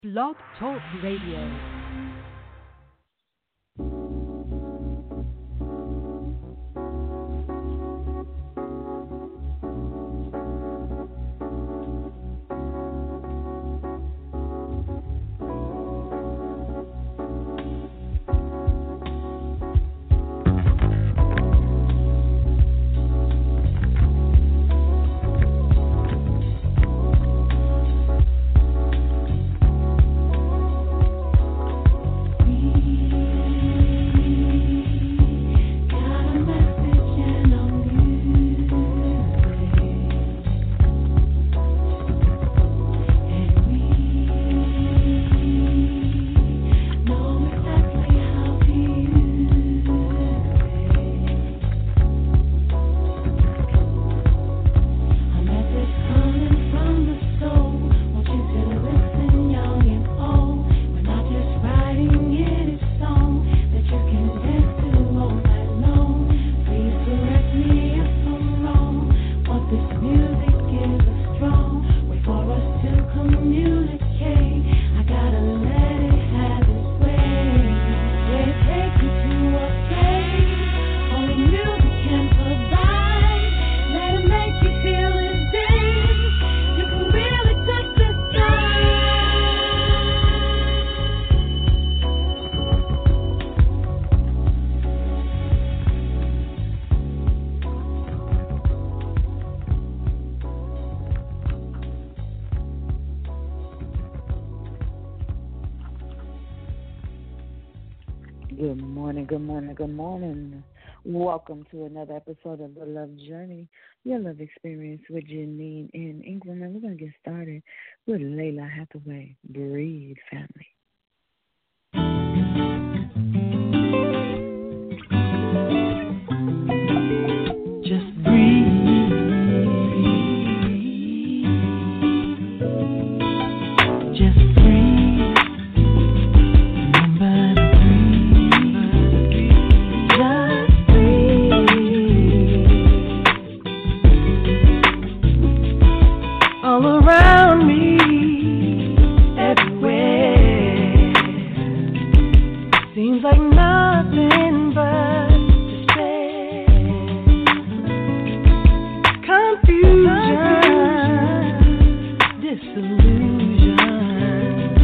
Blog Talk Radio. Good morning. Welcome to another episode of The Love Journey, your love experience with Janine and Ingram. And we're going to get started with Layla Hathaway, Breathe Family. Just breathe. Disillusion.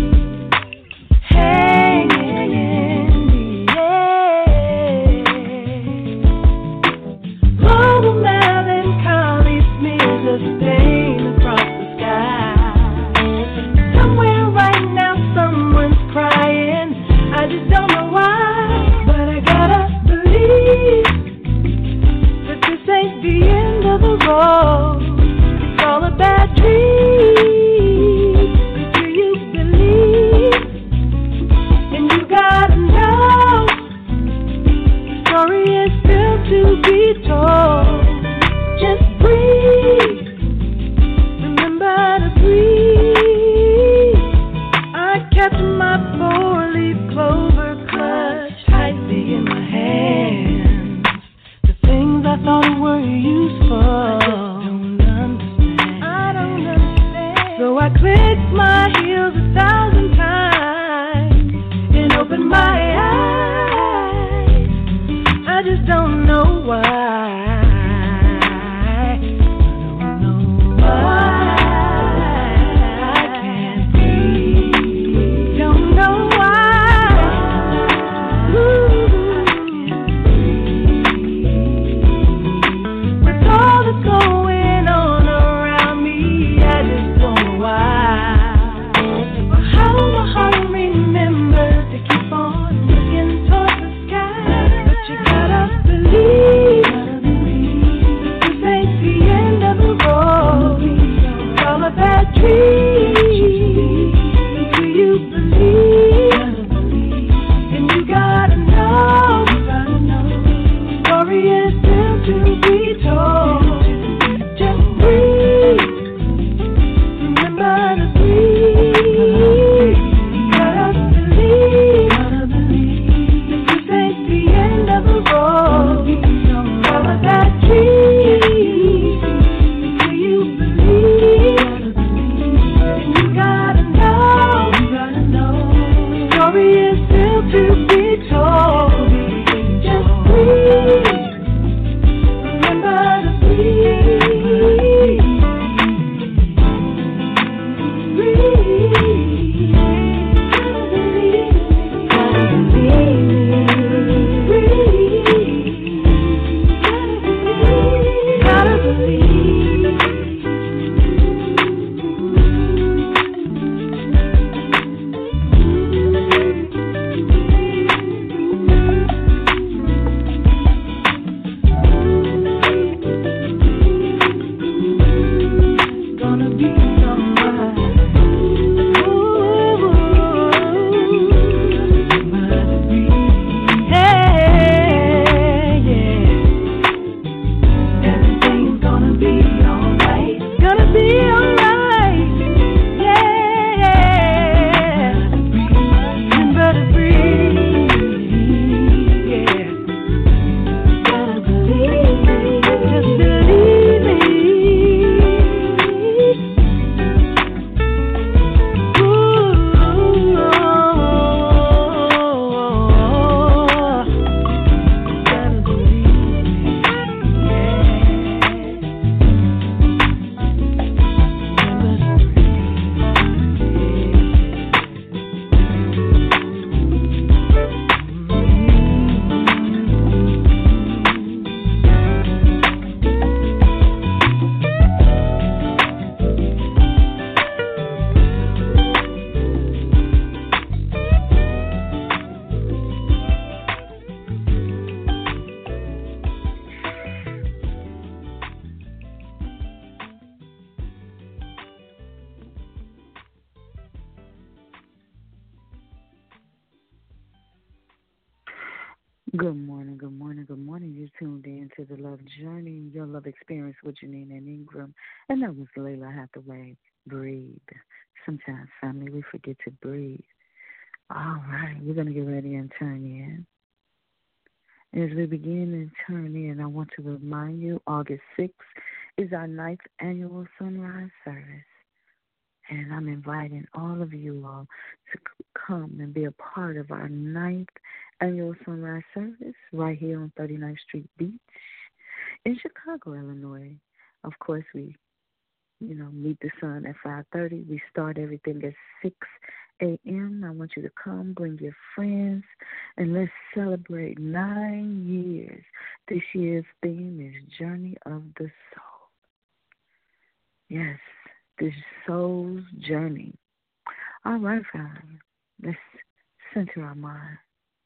Good morning, good morning, good morning. You tuned in to the Love Journey, your love experience with Janine and Ingram. And that was Layla Hathaway. Breathe. Sometimes, family, we forget to breathe. All right, we're going to get ready and turn in. As we begin and turn in, I want to remind you August 6th is our 9th annual sunrise service. And I'm inviting all of you all to come and be a part of our 9th annual sunrise service right here on 39th Street Beach in Chicago, Illinois. Of course, we, meet the sun at 5:30. We start everything at 6 a.m. I want you to come, bring your friends, and let's celebrate 9 years. This year's theme is Journey of the Soul. Yes, the soul's journey. All right, family. Let's center our mind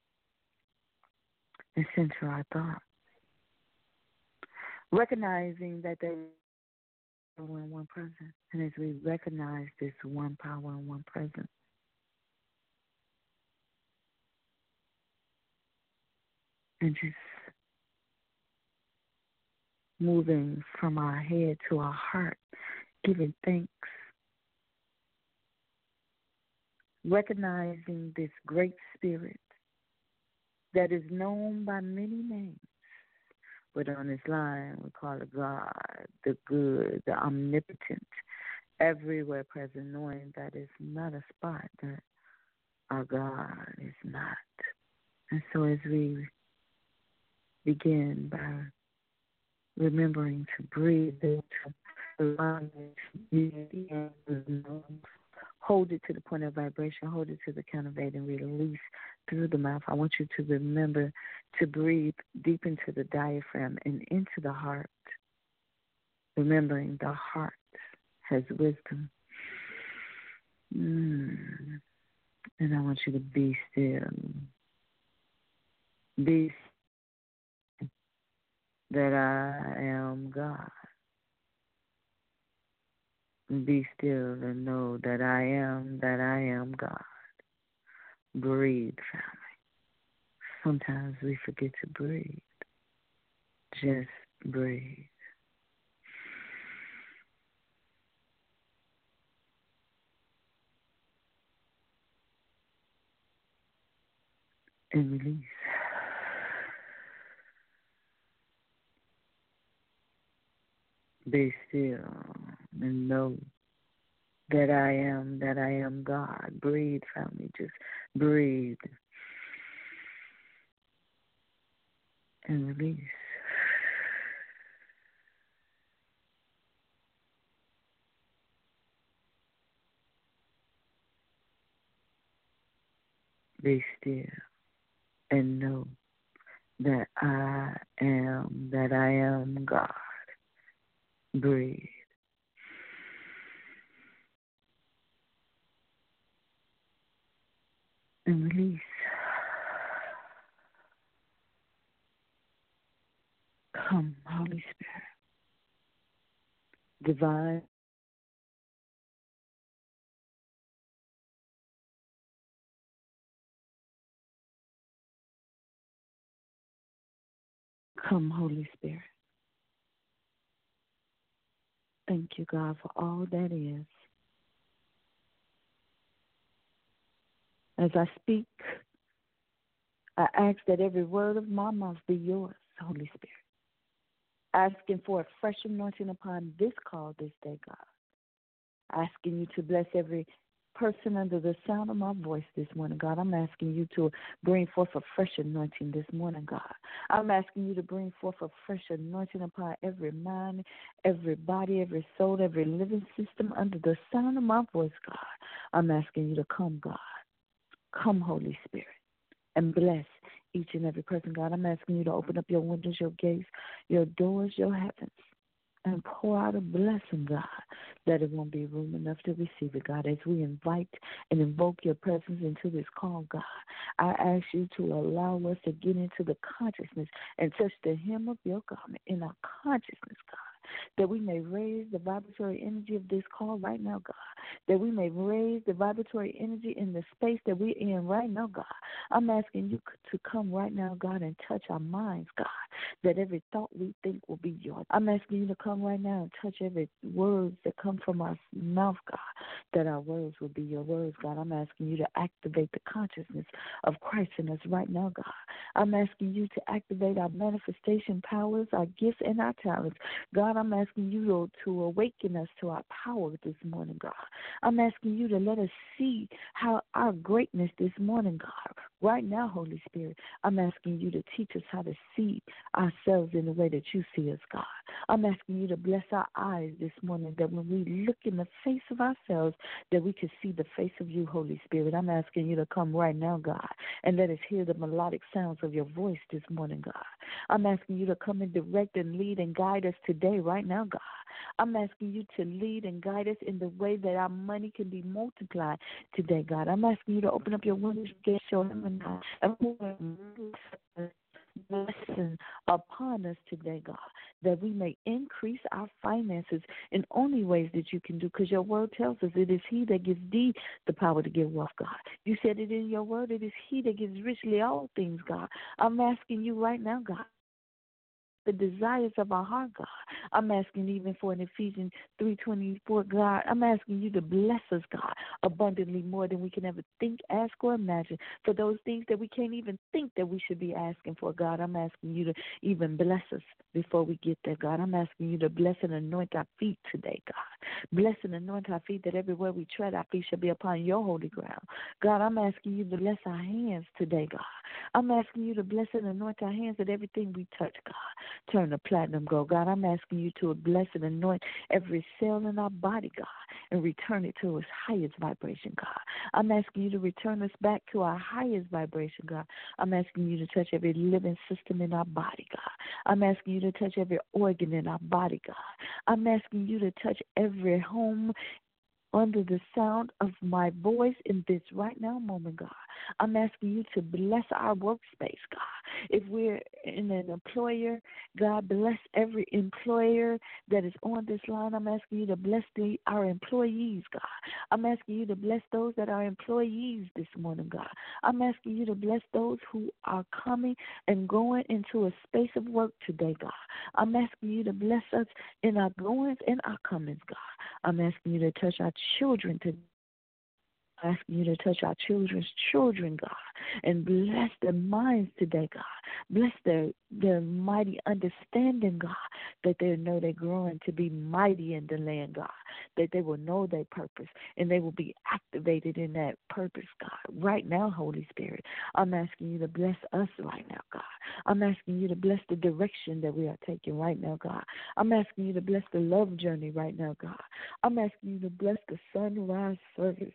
and center our thoughts. Recognizing that there is power in one presence. And as we recognize this one power in one presence, and just moving from our head to our heart, giving thanks, recognizing this great spirit that is known by many names, but on this line we call it God, the good, the omnipotent, everywhere present, knowing that it's not a spot that our God is not. And so as we begin by remembering to breathe, to allow it to hold it to the point of vibration, hold it to the count of 8 and release through the mouth. I want you to remember to breathe deep into the diaphragm and into the heart, remembering the heart has wisdom. And I want you to be still. Be still that I am God. Be still and know that I am God. Breathe, family. Sometimes we forget to breathe. Just breathe. And release. Be still and know that I am God. Breathe, family. Just breathe. And release. Be still and know that I am God. Breathe. And release. Come, Holy Spirit. Divine. Come, Holy Spirit. Thank you, God, for all that is. As I speak, I ask that every word of my mouth be yours, Holy Spirit. Asking for a fresh anointing upon this call this day, God. Asking you to bless every person under the sound of my voice this morning, God. I'm asking you to bring forth a fresh anointing this morning, God. I'm asking you to bring forth a fresh anointing upon every mind, every body, every soul, every living system under the sound of my voice, God. I'm asking you to come, God. Come, Holy Spirit, and bless each and every person, God. I'm asking you to open up your windows, your gates, your doors, your heavens, and pour out a blessing, God, that it won't be room enough to receive it, God. As we invite and invoke your presence into this call, God, I ask you to allow us to get into the consciousness and touch the hem of your garment in our consciousness, God. that we may raise the vibratory energy of this call right now, God, that we may raise the vibratory energy in the space that we're in right now, God. I'm asking you to come right now, God, and touch our minds, God, that every thought we think will be yours. I'm asking you to come right now and touch every words that come from our mouth, God, that our words will be your words, God. I'm asking you to activate the consciousness of Christ in us right now, God. I'm asking you to activate our manifestation powers, our gifts, and our talents. God, I'm asking you to awaken us to our power this morning, God. I'm asking you to let us see how our greatness this morning, God. Right now, Holy Spirit, I'm asking you to teach us how to see ourselves in the way that you see us, God. I'm asking you to bless our eyes this morning, that when we look in the face of ourselves, that we can see the face of you, Holy Spirit. I'm asking you to come right now, God, and let us hear the melodic sounds of your voice this morning, God. I'm asking you to come and direct and lead and guide us today, right now, God. I'm asking you to lead and guide us in the way that our money can be multiplied today, God. I'm asking you to open up your windows and show them and blessing upon us today, God, that we may increase our finances in only ways that you can do, because your word tells us it is he that gives thee the power to give wealth, God. You said it in your word, it is he that gives richly all things, God. I'm asking you right now, God, the desires of our heart, God. I'm asking even for in Ephesians 3:24, God, I'm asking you to bless us, God, abundantly more than we can ever think, ask, or imagine. For those things that we can't even think that we should be asking for, God, I'm asking you to even bless us before we get there, God. I'm asking you to bless and anoint our feet today, God. Bless and anoint our feet, that everywhere we tread, our feet shall be upon your holy ground. God, I'm asking you to bless our hands today, God. I'm asking you to bless and anoint our hands, that everything we touch, God, turn to platinum gold. God, I'm asking you to bless and anoint every cell in our body, God, and return it to its highest vibration, God. I'm asking you to return us back to our highest vibration, God. I'm asking you to touch every living system in our body, God. I'm asking you to touch every organ in our body, God. I'm asking you to touch every home under the sound of my voice in this right now moment, God. I'm asking you to bless our workspace, God. If we're in an employer, God, bless every employer that is on this line. I'm asking you to bless our employees, God. I'm asking you to bless those that are employees this morning, God. I'm asking you to bless those who are coming and going into a space of work today, God. I'm asking you to bless us in our goings and our comings, God. I'm asking you to touch our children today. I'm asking you to touch our children's children, God, and bless their minds today, God. Bless their mighty understanding, God, that they know they're growing to be mighty in the land, God, that they will know their purpose and they will be activated in that purpose, God. Right now, Holy Spirit, I'm asking you to bless us right now, God. I'm asking you to bless the direction that we are taking right now, God. I'm asking you to bless the love journey right now, God. I'm asking you to bless the sunrise service.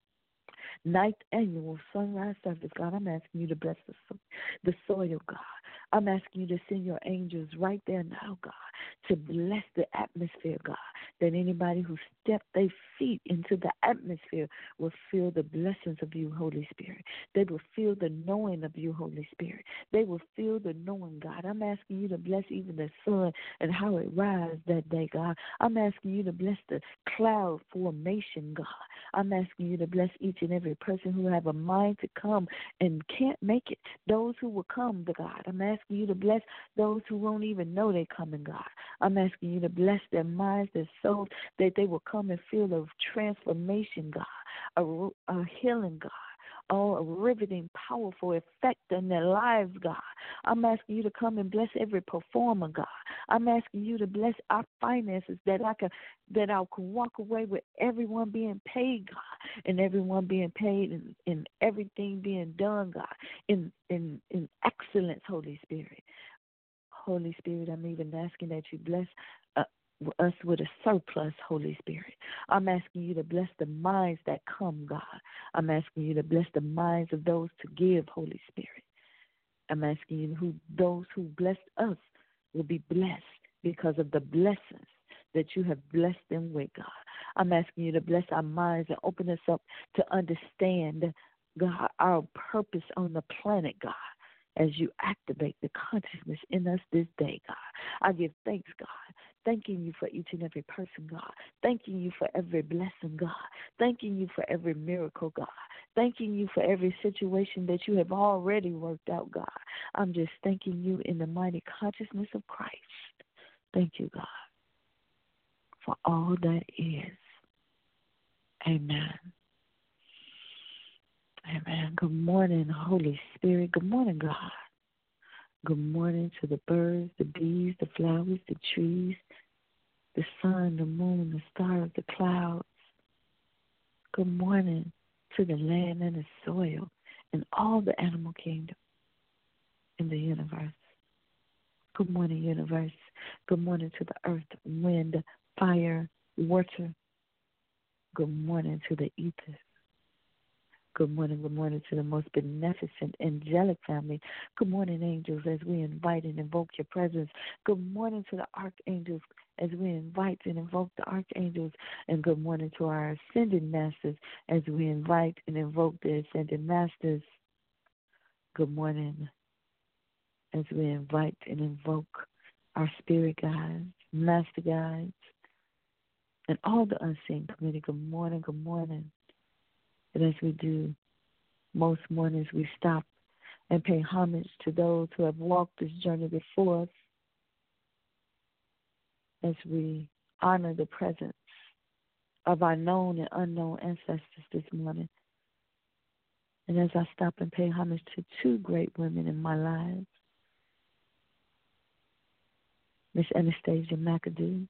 Ninth annual sunrise service, God. I'm asking you to bless the soil, God. I'm asking you to send your angels right there now, God, to bless the atmosphere, God, that anybody who stepped their feet into the atmosphere will feel the blessings of you, Holy Spirit. They will feel the knowing of you, Holy Spirit. They will feel the knowing, God. I'm asking you to bless even the sun and how it rises that day, God. I'm asking you to bless the cloud formation, God. I'm asking you to bless each and every person who have a mind to come and can't make it. Those who will come, the God. I'm asking you to bless those who won't even know they're coming, God. I'm asking you to bless their minds, their souls, that they will come and feel a transformation, God, a healing, God. Oh, a riveting, powerful effect in their lives, God. I'm asking you to come and bless every performer, God. I'm asking you to bless our finances, that I can walk away with everyone being paid, God, and everyone being paid and everything being done, God, in excellence, Holy Spirit. Holy Spirit, I'm even asking that you bless us with a surplus, Holy Spirit. I'm asking you to bless the minds that come, God. I'm asking you to bless the minds of those to give, Holy Spirit. I'm asking you those who blessed us will be blessed because of the blessings that you have blessed them with, God. I'm asking you to bless our minds and open us up to understand, God, our purpose on the planet, God, as you activate the consciousness in us this day, God. I give thanks, God, Thanking you for each and every person, God. Thanking you for every blessing, God. Thanking you for every miracle, God. Thanking you for every situation that you have already worked out, God. I'm just thanking you in the mighty consciousness of Christ. Thank you, God, for all that is. Amen. Amen. Good morning, Holy Spirit. Good morning, God. Good morning to the birds, the bees, the flowers, the trees, the sun, the moon, the stars, the clouds. Good morning to the land and the soil and all the animal kingdom in the universe. Good morning, universe. Good morning to the earth, wind, fire, water. Good morning to the ethers. Good morning to the most beneficent angelic family. Good morning, angels, as we invite and invoke your presence. Good morning to the archangels as we invite and invoke the archangels. And good morning to our ascended masters as we invite and invoke the ascended masters. Good morning as we invite and invoke our spirit guides, master guides, and all the unseen community. Good morning, good morning. And as we do most mornings, we stop and pay homage to those who have walked this journey before us as we honor the presence of our known and unknown ancestors this morning. And as I stop and pay homage to two great women in my life, Miss Anastasia McAdoo.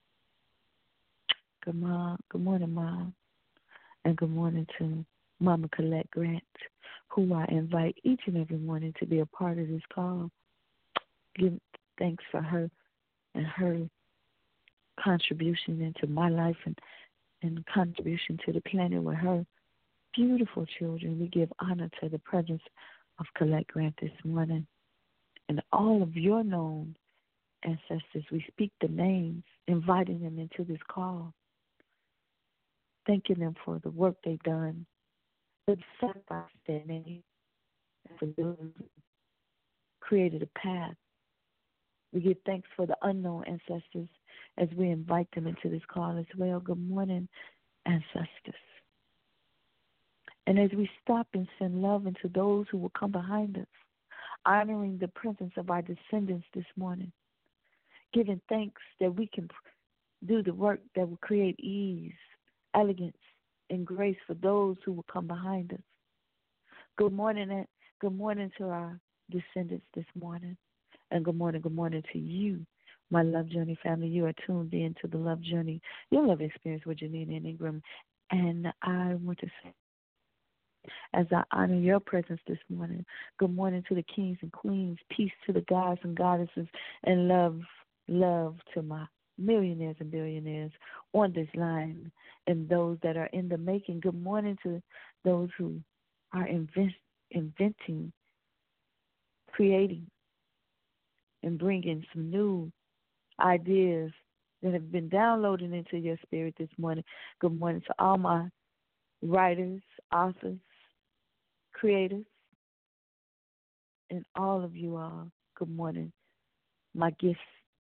Good morning, Mom. And good morning to Mama Colette Grant, who I invite each and every morning to be a part of this call. Give thanks for her and her contribution into my life and contribution to the planet with her beautiful children. We give honor to the presence of Colette Grant this morning. And all of your known ancestors, we speak the names, inviting them into this call, thanking them for the work they've done, the sacrifice they made, and for those who created a path. We give thanks for the unknown ancestors as we invite them into this call as well. Good morning, ancestors. And as we stop and send love into those who will come behind us, honoring the presence of our descendants this morning, giving thanks that we can do the work that will create ease, elegance, and grace for those who will come behind us. Good morning to our descendants this morning. And good morning to you, my Love Journey family. You are tuned in to the Love Journey, your love experience with Janine and Ingram. And I want to say, as I honor your presence this morning, good morning to the kings and queens, peace to the gods and goddesses, and love to my millionaires and billionaires on this line and those that are in the making. Good morning to those who are inventing, creating, and bringing some new ideas that have been downloaded into your spirit this morning. Good morning to all my writers, authors, creators, and all of you all. Good morning. My gifts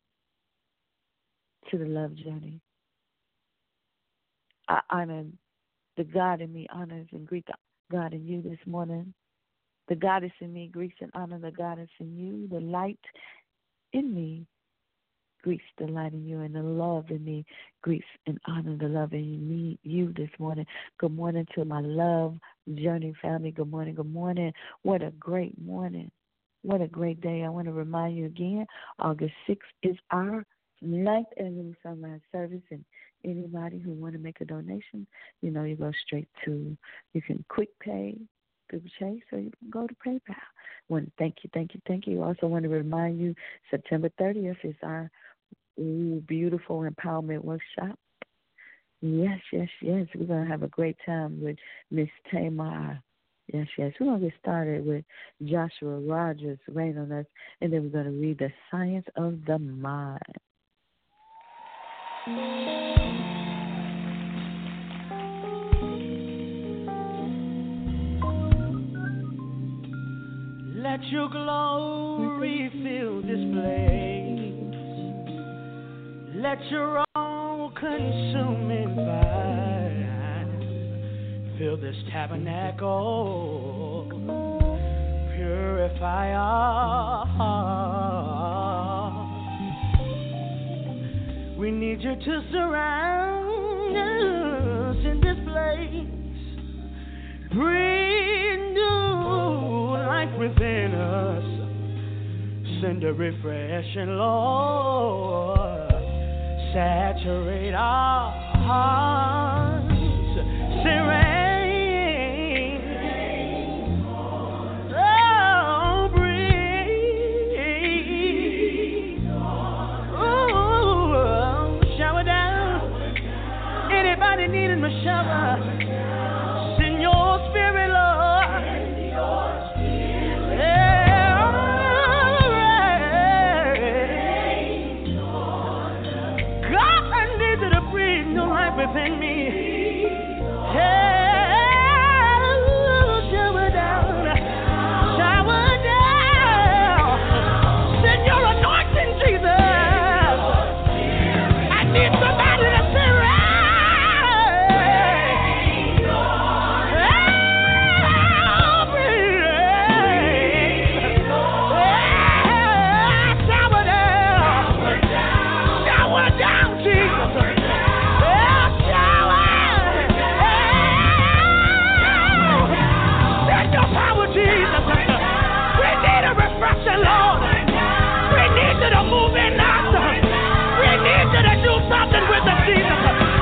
to the Love Journey. I honor the God in me, honors and greet the God in you this morning. The goddess in me greets and honors the goddess in you. The light in me greets the light in you, and the love in me greets and honors the love in me, you this morning. Good morning to my Love Journey family. Good morning, good morning. What a great morning. What a great day. I want to remind you again, August 6th is our 9th annual sunrise service, and anybody who want to make a donation, you go straight to, you can quick pay through Chase, or you can go to PayPal. I want to thank you. I also want to remind you, September 30th is our beautiful empowerment workshop. Yes. We're going to have a great time with Miss Tamar. Yes. We're going to get started with Joshua Rogers, Rain on Us, and then we're going to read The Science of the Mind. Let your glory fill this place. Let your all-consuming fire fill this tabernacle. Purify our hearts. We need you to surround us in this place. Breathe new life within us. Send a refreshing, Lord. Saturate our hearts. Say rain. Oh, breathe. Oh, shower down. Anybody needing a shower? Send your spirit, Lord. Within me, shower down, send your anointing, Jesus. I need somebody to say, shower down, Jesus. Lord, we need you to move in us. We need you to do something with us, Jesus.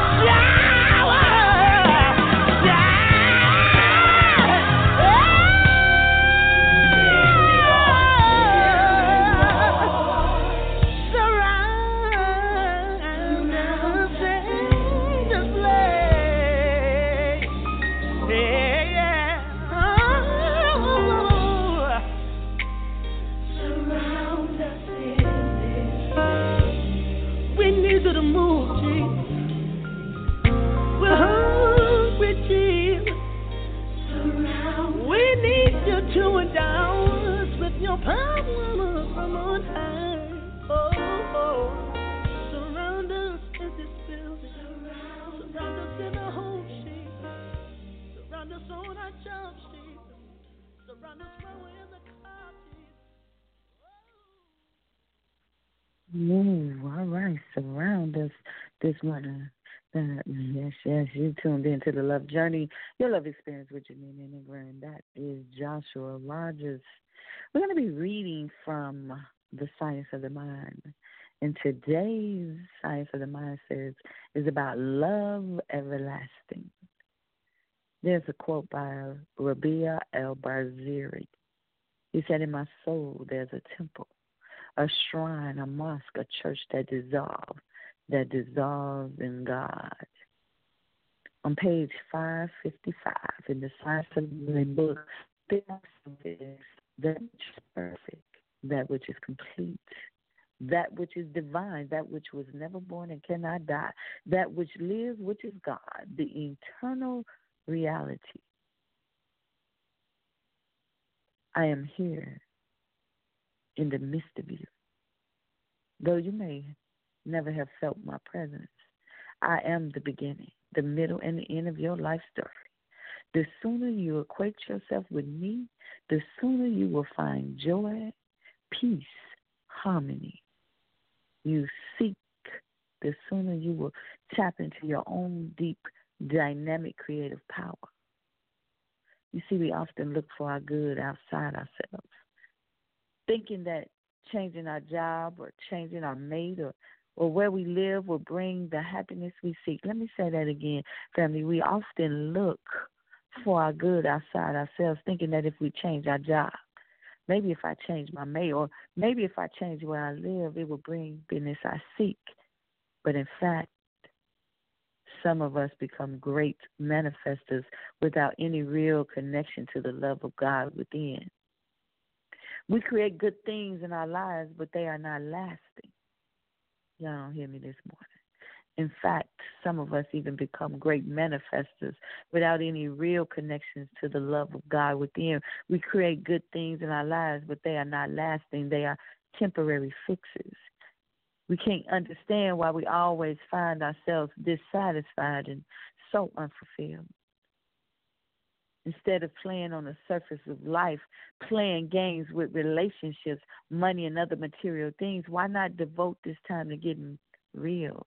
To endow us with your power from on high. Oh, surround us in this building. Surround us in the home, Jesus. Surround us on our jobs, Jesus. Surround us when we're in the car, Jesus. All right. Surround us this morning. Yes, you tuned into the Love Journey, your love experience with Janine and Ingrid. That is Joshua Rogers. We're going to be reading from The Science of the Mind. And today's Science of the Mind is about love everlasting. There's a quote by Rabia El-Barziri. He said, in my soul there's a temple, a shrine, a mosque, a church that dissolves in God. On page 555 in the Science of the book, there is that which is perfect, that which is complete, that which is divine, that which was never born and cannot die, that which lives, which is God, the eternal reality. I am here in the midst of you. Though you may never have felt my presence, I am the beginning, the middle, and the end of your life story. The sooner you equate yourself with me, the sooner you will find joy, peace, harmony. You seek, the sooner you will tap into your own deep, dynamic, creative power. You see, we often look for our good outside ourselves, thinking that changing our job or changing our mate or where we live will bring the happiness we seek. Let me say that again, family. We often look for our good outside ourselves, thinking that if we change our job, maybe if I change my mate, or maybe if I change where I live, it will bring business I seek. But in fact, some of us become great manifestors without any real connection to the love of God within. We create good things in our lives, but they are not lasting. Y'all don't hear me this morning. In fact, some of us even become great manifestors without any real connections to the love of God within. We create good things in our lives, but they are not lasting. They are temporary fixes. We can't understand why we always find ourselves dissatisfied and so unfulfilled. Instead of playing on the surface of life, playing games with relationships, money, and other material things, why not devote this time to getting real?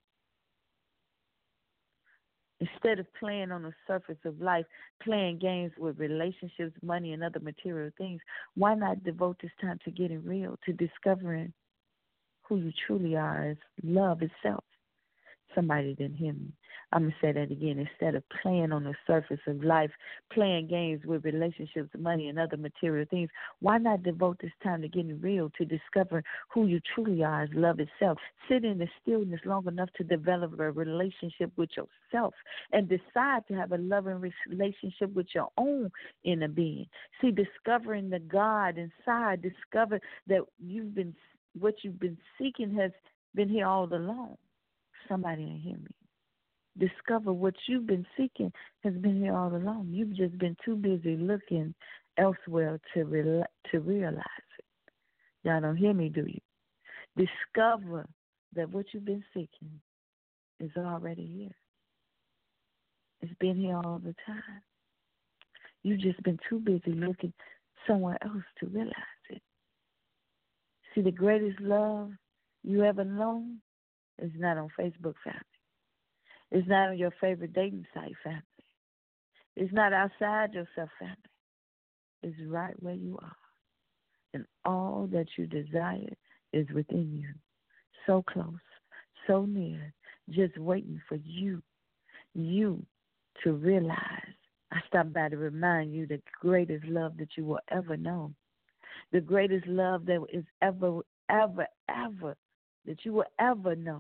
Instead of playing on the surface of life, playing games with relationships, money, and other material things, why not devote this time to getting real, to discovering who you truly are as love itself? Somebody didn't hear me. I'm going to say that again. Instead of playing on the surface of life, playing games with relationships, money, and other material things, why not devote this time to getting real, to discovering who you truly are as love itself? Sit in the stillness long enough to develop a relationship with yourself and decide to have a loving relationship with your own inner being. See, discovering the God inside, discover that what you've been seeking has been here all along. Somebody didn't hear me. Discover what you've been seeking has been here all along. You've just been too busy looking elsewhere to realize it. Y'all don't hear me, do you? Discover that what you've been seeking is already here. It's been here all the time. You've just been too busy looking somewhere else to realize it. See, the greatest love you ever known is not on Facebook, family. It's not on your favorite dating site, family. It's not outside yourself, family. It's right where you are. And all that you desire is within you. So close, so near, just waiting for you to realize. I stopped by to remind you the greatest love that you will ever know. The greatest love that is ever that you will ever know.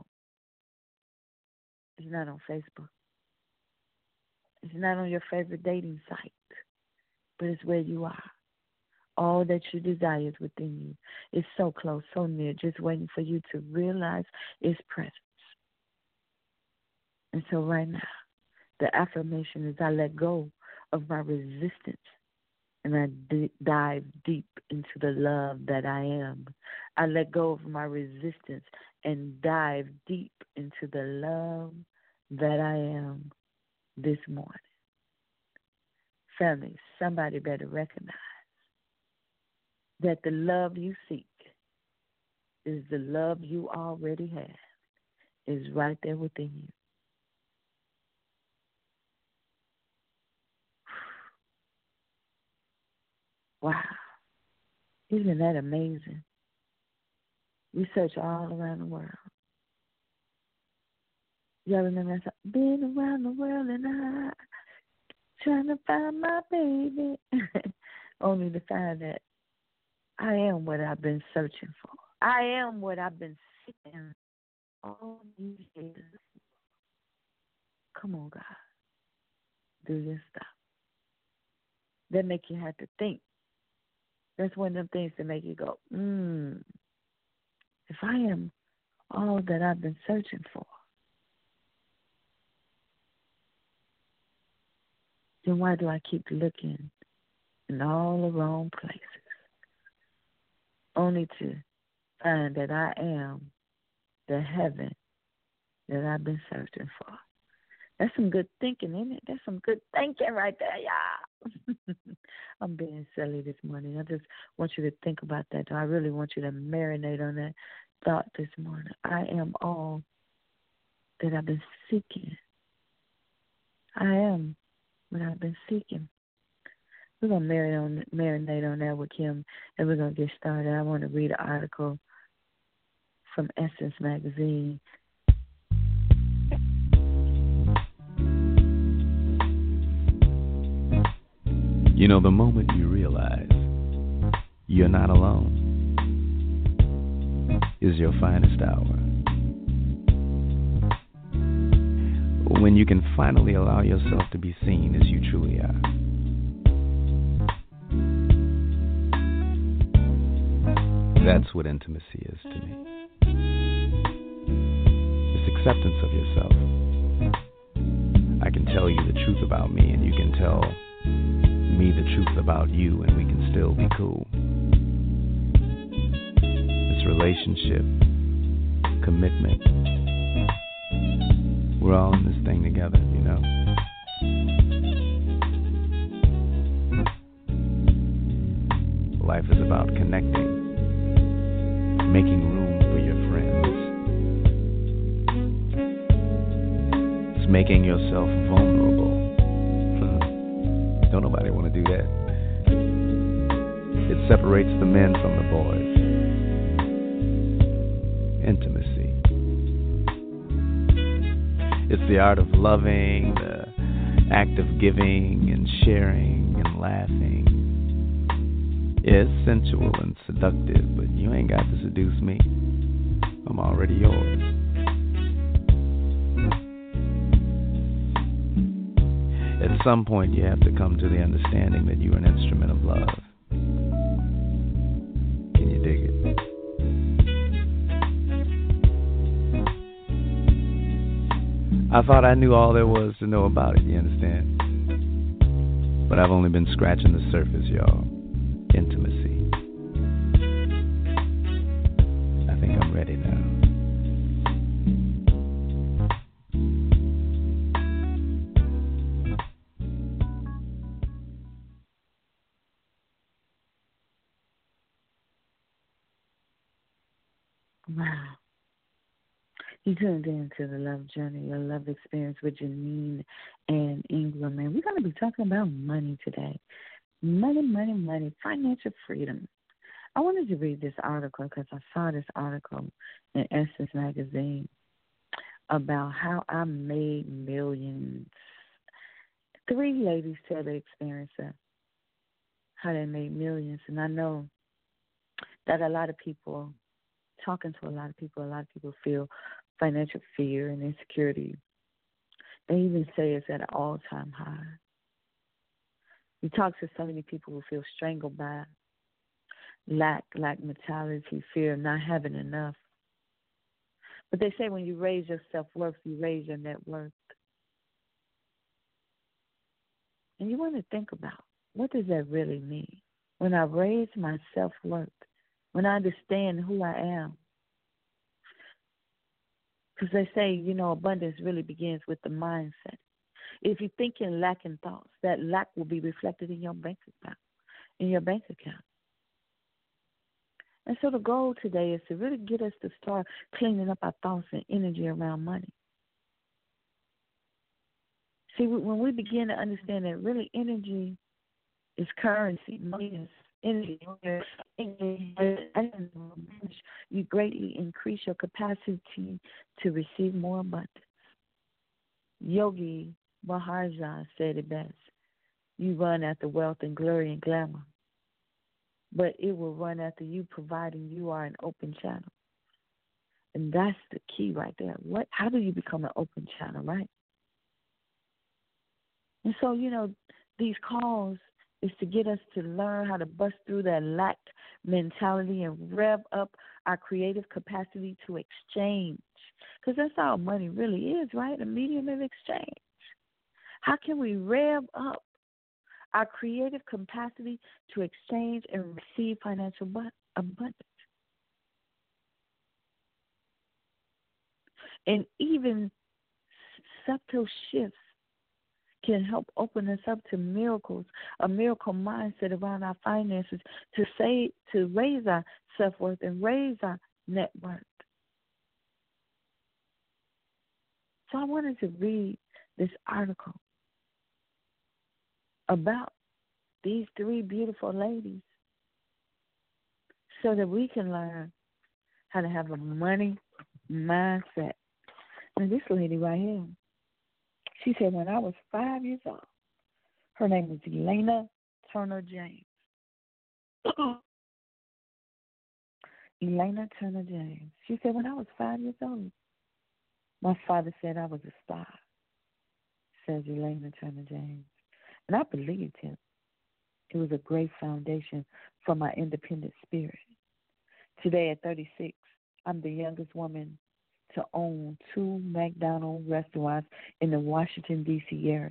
It's not on Facebook. It's not on your favorite dating site, but it's where you are. All that you desire is within you. It's so close, so near, just waiting for you to realize its presence. And so right now, the affirmation is I let go of my resistance and I dive deep into the love that I am. I let go of my resistance and dive deep into the love that I am this morning. Family, somebody better recognize that the love you seek is the love you already have, is right there within you. Wow. Isn't that amazing? We search all around the world. Y'all remember that song? Been around the world and I trying to find my baby. Only to find that I am what I've been searching for. I am what I've been seeking all these years. Come on, God. Do your stuff. That make you have to think. That's one of them things that make you go, if I am all that I've been searching for, then why do I keep looking in all the wrong places? Only to find that I am the heaven that I've been searching for. That's some good thinking, isn't it? That's some good thinking right there, y'all. I'm being silly this morning. I just want you to think about that. I really want you to marinate on that thought this morning. I am all that I've been seeking. I am what I've been seeking. We're going to marinate on that with Kim, and we're going to get started. I want to read an article from Essence Magazine. You know, the moment you realize you're not alone is your finest hour. When you can finally allow yourself to be seen as you truly are. That's what intimacy is to me. It's acceptance of yourself. I can tell you the truth about me, and you can tell me the truth about you, and we can still be cool. This relationship commitment. We're all in this thing together, you know. Life is about connecting, making room for your friends. It's making yourself vulnerable. Don't nobody want to do that. It separates the men from the boys. Intimacy. It's the art of loving, the act of giving and sharing and laughing. Yeah, it's sensual and seductive, but you ain't got to seduce me. I'm already yours. At some point, you have to come to the understanding that you're an instrument of love. Can you dig it? I thought I knew all there was to know about it, you understand? But I've only been scratching the surface, y'all. Intimacy. I think I'm ready now. Wow. You tuned in to the Love Journey, your love experience with Janine and Ingram. And we're going to be talking about money today. Money, money, money, financial freedom. I wanted to read this article because I saw this article in Essence Magazine about how I made millions. 3 ladies tell their experience of how they made millions. And I know that a lot of people, talking to a lot of people feel financial fear and insecurity. They even say it's at an all-time high. You talk to so many people who feel strangled by lack mentality, fear of not having enough. But they say when you raise your self-worth, you raise your net worth. And you want to think about, what does that really mean? When I raise my self-worth, when I understand who I am. Because they say, you know, abundance really begins with the mindset. If you think in lacking thoughts, that lack will be reflected in your bank account. And so the goal today is to really get us to start cleaning up our thoughts and energy around money. See, when we begin to understand that really energy is currency, money is energy, you greatly increase your capacity to receive more abundance. Yogi Maharaja said it best. You run after wealth and glory and glamour, but it will run after you, providing you are an open channel. And that's the key right there. How do you become an open channel, right? And so, you know, these calls is to get us to learn how to bust through that lack mentality and rev up our creative capacity to exchange. Because that's all money really is, right? A medium of exchange. How can we rev up our creative capacity to exchange and receive financial abundance? And even subtle shifts can help open us up to miracles, a miracle mindset around our finances to raise our self-worth and raise our net worth. So I wanted to read this article about these 3 beautiful ladies so that we can learn how to have a money mindset. And this lady right here, she said, when I was 5 years old, her name is Elena Turner James. Elena Turner James. She said, when I was 5 years old, my father said I was a star, says Elena Turner James. And I believed him. It was a great foundation for my independent spirit. Today at 36, I'm the youngest woman to own 2 McDonald's restaurants in the Washington, D.C. area.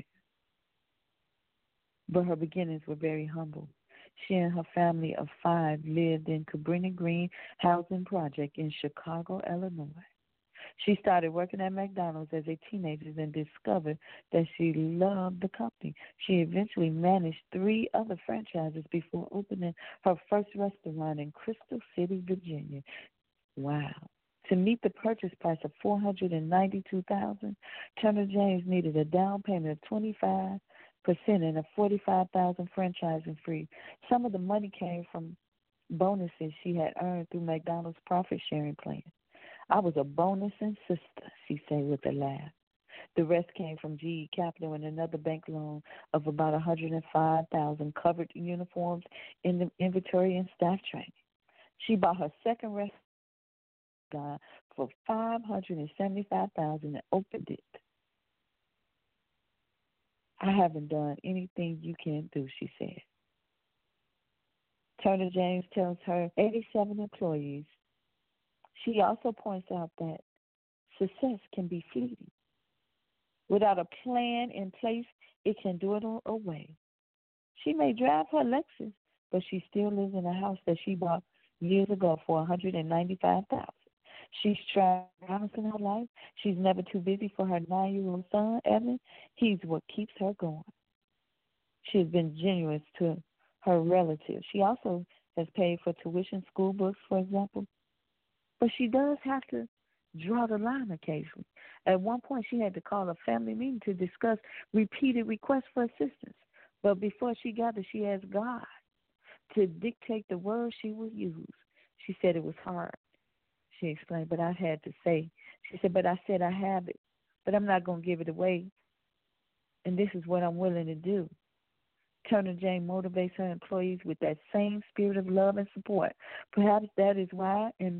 But her beginnings were very humble. She and her family of 5 lived in Cabrini Green Housing Project in Chicago, Illinois. She started working at McDonald's as a teenager and discovered that she loved the company. She eventually managed 3 other franchises before opening her first restaurant in Crystal City, Virginia. Wow. To meet the purchase price of $492,000, Turner James needed a down payment of 25% and a $45,000 franchising fee. Some of the money came from bonuses she had earned through McDonald's profit sharing plan. I was a bonusing sister, she said with a laugh. The rest came from GE Capital and another bank loan of about $105,000, covered uniforms, in the inventory, and staff training. She bought her second restaurant for $575,000 and opened it. I haven't done anything you can't do, she said. Turner James tells her 87 employees. She also points out that success can be fleeting. Without a plan in place, it can dwindle away. She may drive her Lexus, but she still lives in a house that she bought years ago for $195,000. She's tried house in her life. She's never too busy for her 9-year-old son, Evan. He's what keeps her going. She has been generous to her relatives. She also has paid for tuition, school books, for example. But she does have to draw the line occasionally. At one point, she had to call a family meeting to discuss repeated requests for assistance. But before she got there, she asked God to dictate the words she would use. She said it was hard. She explained, but I had to say. She said, but I said I have it, but I'm not going to give it away. And this is what I'm willing to do. Turner James motivates her employees with that same spirit of love and support. Perhaps that is why in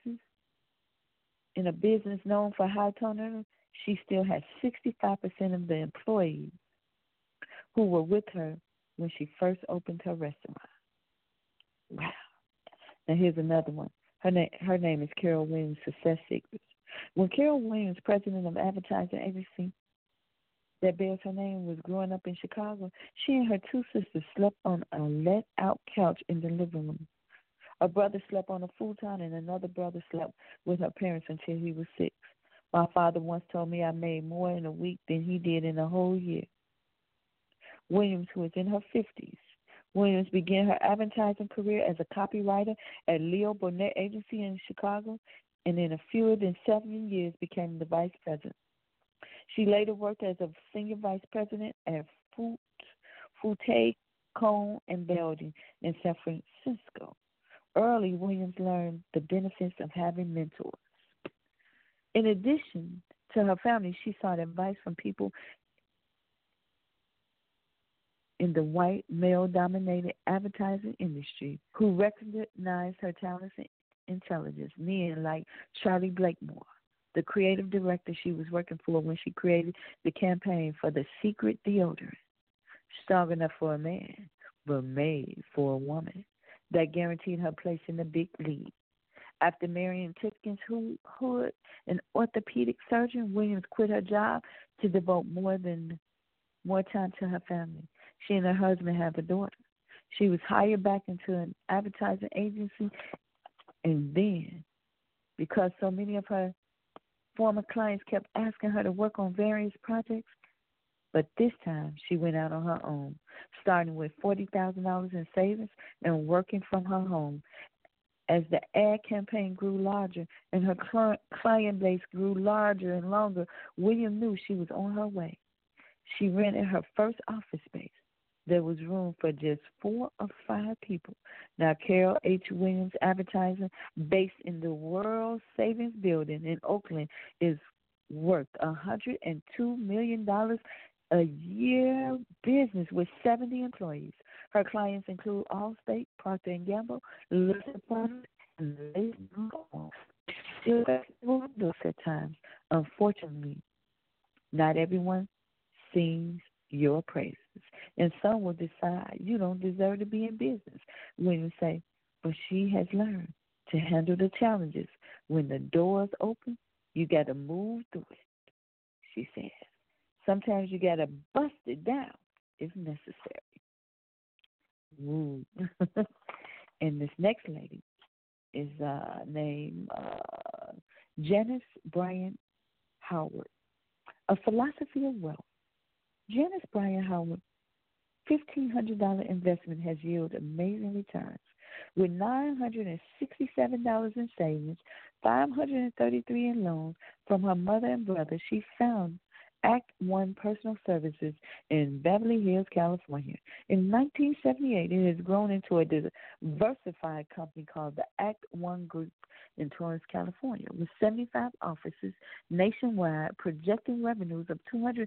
a business known for high turnover, she still has 65% of the employees who were with her when she first opened her restaurant. Wow. Now here's another one. Her name is Carol Williams, Success Secrets. When Carol Williams, president of advertising agency that bears her name, was growing up in Chicago, she and her 2 sisters slept on a let-out couch in the living room. A brother slept on a futon, and another brother slept with her parents until he was 6. My father once told me I made more in a week than he did in a whole year. Williams, who is in her 50s, Williams began her advertising career as a copywriter at Leo Burnett Agency in Chicago, and in a fewer than 7 years became the vice president. She later worked as a senior vice president at Foutte, Cone, and Belden in San Francisco. Early, Williams learned the benefits of having mentors. In addition to her family, she sought advice from people in the white, male-dominated advertising industry who recognized her talents and intelligence, men like Charlie Blakemore, the creative director she was working for when she created the campaign for the Secret deodorant, strong enough for a man, but made for a woman, that guaranteed her place in the big league. After marrying Tipkins Hood, an orthopedic surgeon, Williams quit her job to devote more time to her family. She and her husband have a daughter. She was hired back into an advertising agency, and then, because so many of her former clients kept asking her to work on various projects, but this time she went out on her own, starting with $40,000 in savings and working from her home. As the ad campaign grew larger and her client base grew larger and longer, William knew she was on her way. She rented her first office space. There was room for just 4 or 5 people. Now, Carol H. Williams Advertising, based in the World Savings Building in Oakland, is worth $102 million a year business with 70 employees. Her clients include Allstate, Procter & Gamble, Lipton, and Lace. Still those at times. Unfortunately, not everyone sings your praises, and some will decide you don't deserve to be in business. When you say, but she has learned to handle the challenges. When the doors open, you got to move through it, she says. Sometimes you got to bust it down if necessary. Ooh. And this next lady is named Janice Bryant Howard, A Philosophy of Wealth. Janice Bryant Howard $1,500 investment has yielded amazing returns. With $967 in savings, $533 in loans from her mother and brother, she found Act One Personal Services in Beverly Hills, California. In 1978, it has grown into a diversified company called the Act One Group in Torrance, California, with 75 offices nationwide, projecting revenues of $260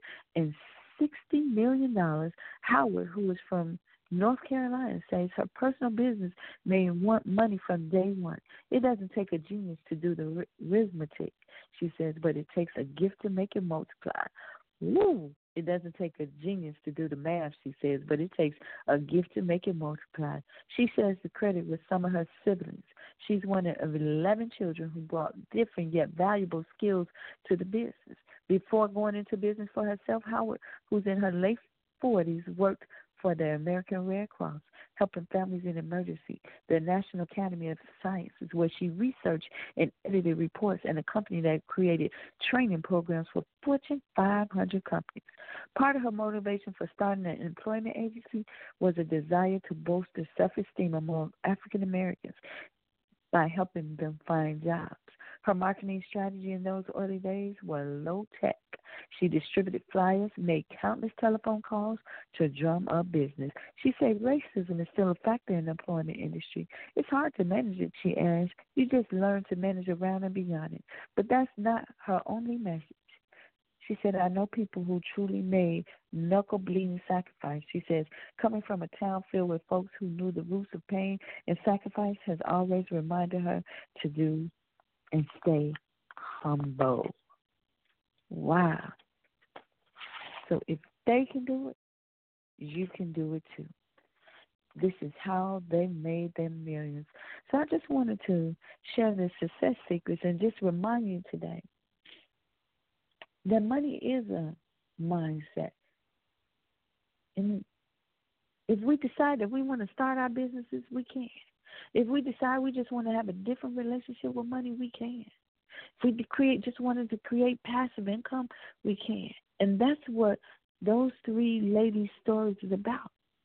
million. Howard, who is from North Carolina, says her personal business may want money from day one. It doesn't take a genius to do the arithmetic, she says, but it takes a gift to make it multiply. Woo! It doesn't take a genius to do the math, she says, but it takes a gift to make it multiply. She shares the credit with some of her siblings. She's one of 11 children who brought different yet valuable skills to the business. Before going into business for herself, Howard, who's in her late 40s, worked for the American Red Cross, helping families in emergency, the National Academy of Sciences, where she researched and edited reports, and a company that created training programs for Fortune 500 companies. Part of her motivation for starting an employment agency was a desire to bolster self-esteem among African Americans by helping them find jobs. Her marketing strategy in those early days was low tech. She distributed flyers, made countless telephone calls to drum up business. She said racism is still a factor in the employment industry. It's hard to manage it, she adds. You just learn to manage around and beyond it. But that's not her only message. She said, I know people who truly made knuckle-bleeding sacrifice. She says, coming from a town filled with folks who knew the roots of pain and sacrifice has always reminded her to do and stay humble. Wow. So if they can do it, you can do it too. This is how they made their millions. So I just wanted to share the success secrets and just remind you today that money is a mindset. And if we decide that we want to start our businesses, we can. If we decide we just want to have a different relationship with money, we can. If we just wanted to create passive income, we can. And that's what those three ladies' stories is about.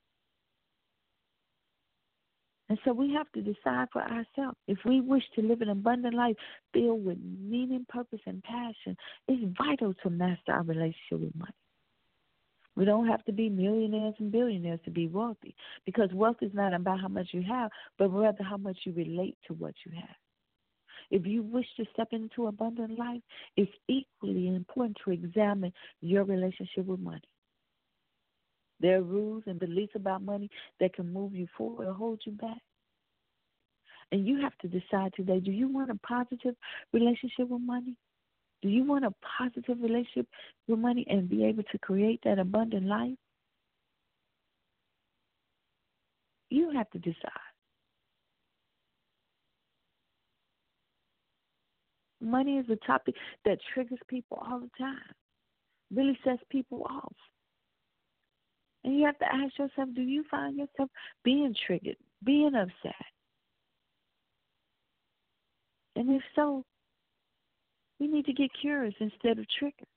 And so we have to decide for ourselves. If we wish to live an abundant life filled with meaning, purpose, and passion, it's vital to master our relationship with money. We don't have to be millionaires and billionaires to be wealthy, because wealth is not about how much you have, but rather how much you relate to what you have. If you wish to step into abundant life, it's equally important to examine your relationship with money. There are rules and beliefs about money that can move you forward or hold you back. And you have to decide today, do you want a positive relationship with money? Do you want a positive relationship with money and be able to create that abundant life? You have to decide. Money is a topic that triggers people all the time, really sets people off. And you have to ask yourself, do you find yourself being triggered, being upset? And if so, we need to get curious instead of triggered.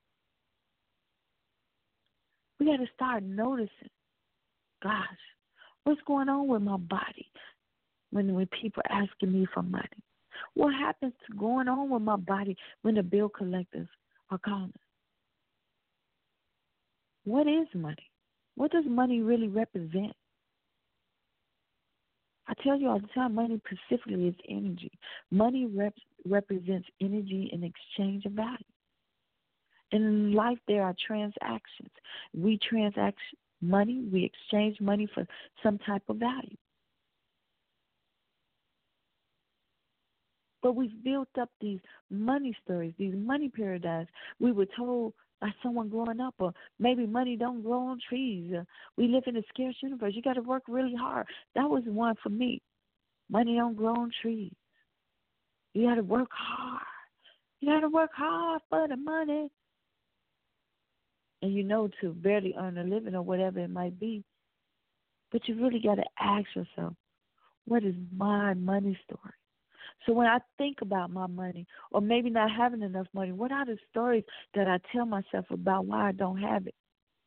We got to start noticing, gosh, what's going on with my body when people are asking me for money? What happens to going on with my body when the bill collectors are calling? What is money? What does money really represent? I tell you all the time, money specifically is energy. Money represents energy in exchange of value. In life, there are transactions. We transact money. We exchange money for some type of value. But we've built up these money stories, these money paradigms. We were told by someone growing up, or maybe money don't grow on trees. We live in a scarce universe. You got to work really hard. That was one for me. Money don't grow on trees. You got to work hard. You got to work hard for the money. And to barely earn a living or whatever it might be. But you really got to ask yourself, what is my money story? So when I think about my money or maybe not having enough money, what are the stories that I tell myself about why I don't have it?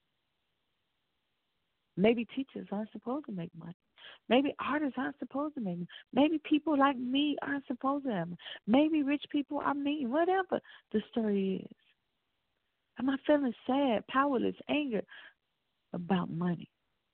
Maybe teachers aren't supposed to make money. Maybe artists aren't supposed to make money. Maybe people like me aren't supposed to have money. Maybe rich people are mean, whatever the story is. Am I feeling sad, powerless, anger about money?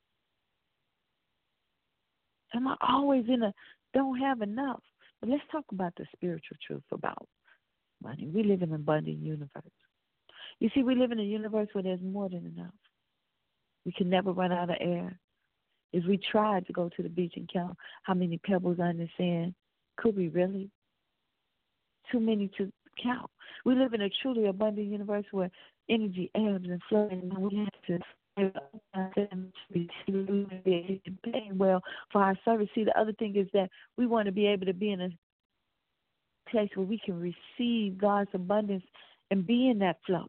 Am I always in a don't have enough? But let's talk about the spiritual truth about money. We live in an abundant universe. You see, we live in a universe where there's more than enough. We can never run out of air. If we tried to go to the beach and count how many pebbles are in the sand, could we really? Too many to count. We live in a truly abundant universe where energy ebbs and flows, and we have to be paying well for our service. See, the other thing is that we want to be able to be in a place where we can receive God's abundance and be in that flow.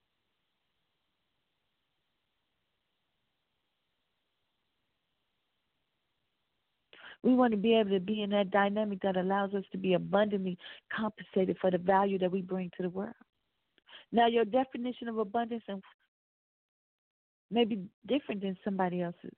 We want to be able to be in that dynamic that allows us to be abundantly compensated for the value that we bring to the world. Now, your definition of abundance may be different than somebody else's.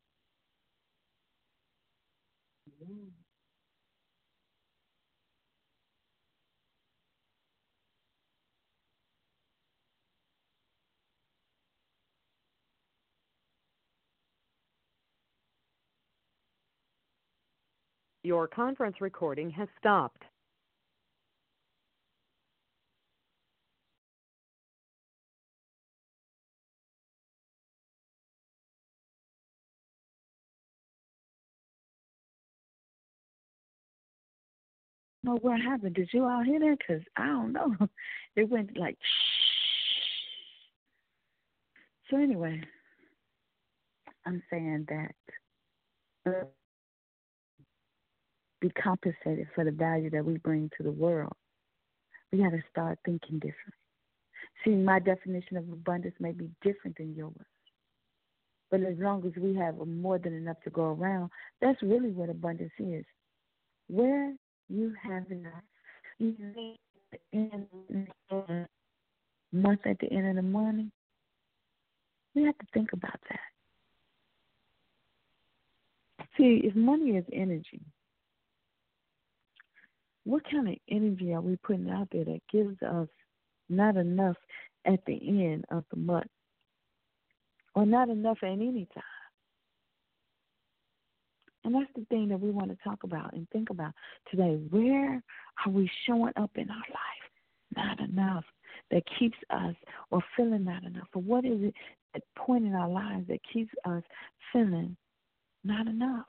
Your conference recording has stopped. Know what happened? Did you all hear that? Because I don't know. It went like shh. So anyway, I'm saying that be compensated for the value that we bring to the world. We got to start thinking different. See, my definition of abundance may be different than yours. But as long as we have more than enough to go around, that's really what abundance is. Where you have enough, you need the end of the month at the end of the month. We have to think about that. See, if money is energy, what kind of energy are we putting out there that gives us not enough at the end of the month or not enough at any time? And that's the thing that we want to talk about and think about today. Where are we showing up in our life? Not enough that keeps us, or feeling not enough. Or what is it at point in our lives that keeps us feeling not enough?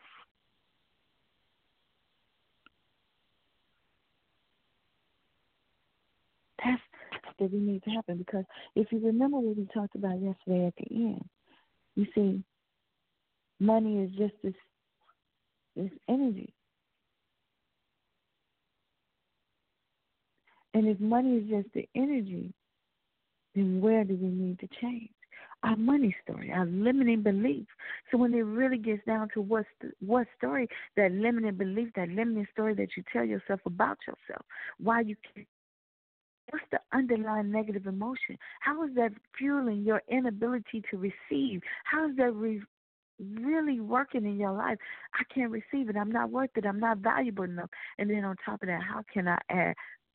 That's what we need to happen, because if you remember what we talked about yesterday at the end, you see, money is just this energy. And if money is just the energy, then where do we need to change? Our money story, our limiting belief. So when it really gets down to what story, that limiting belief, that limiting story that you tell yourself about yourself, why you can't. What's the underlying negative emotion? How is that fueling your inability to receive? How is that really working in your life? I can't receive it. I'm not worth it. I'm not valuable enough. And then on top of that, how can I add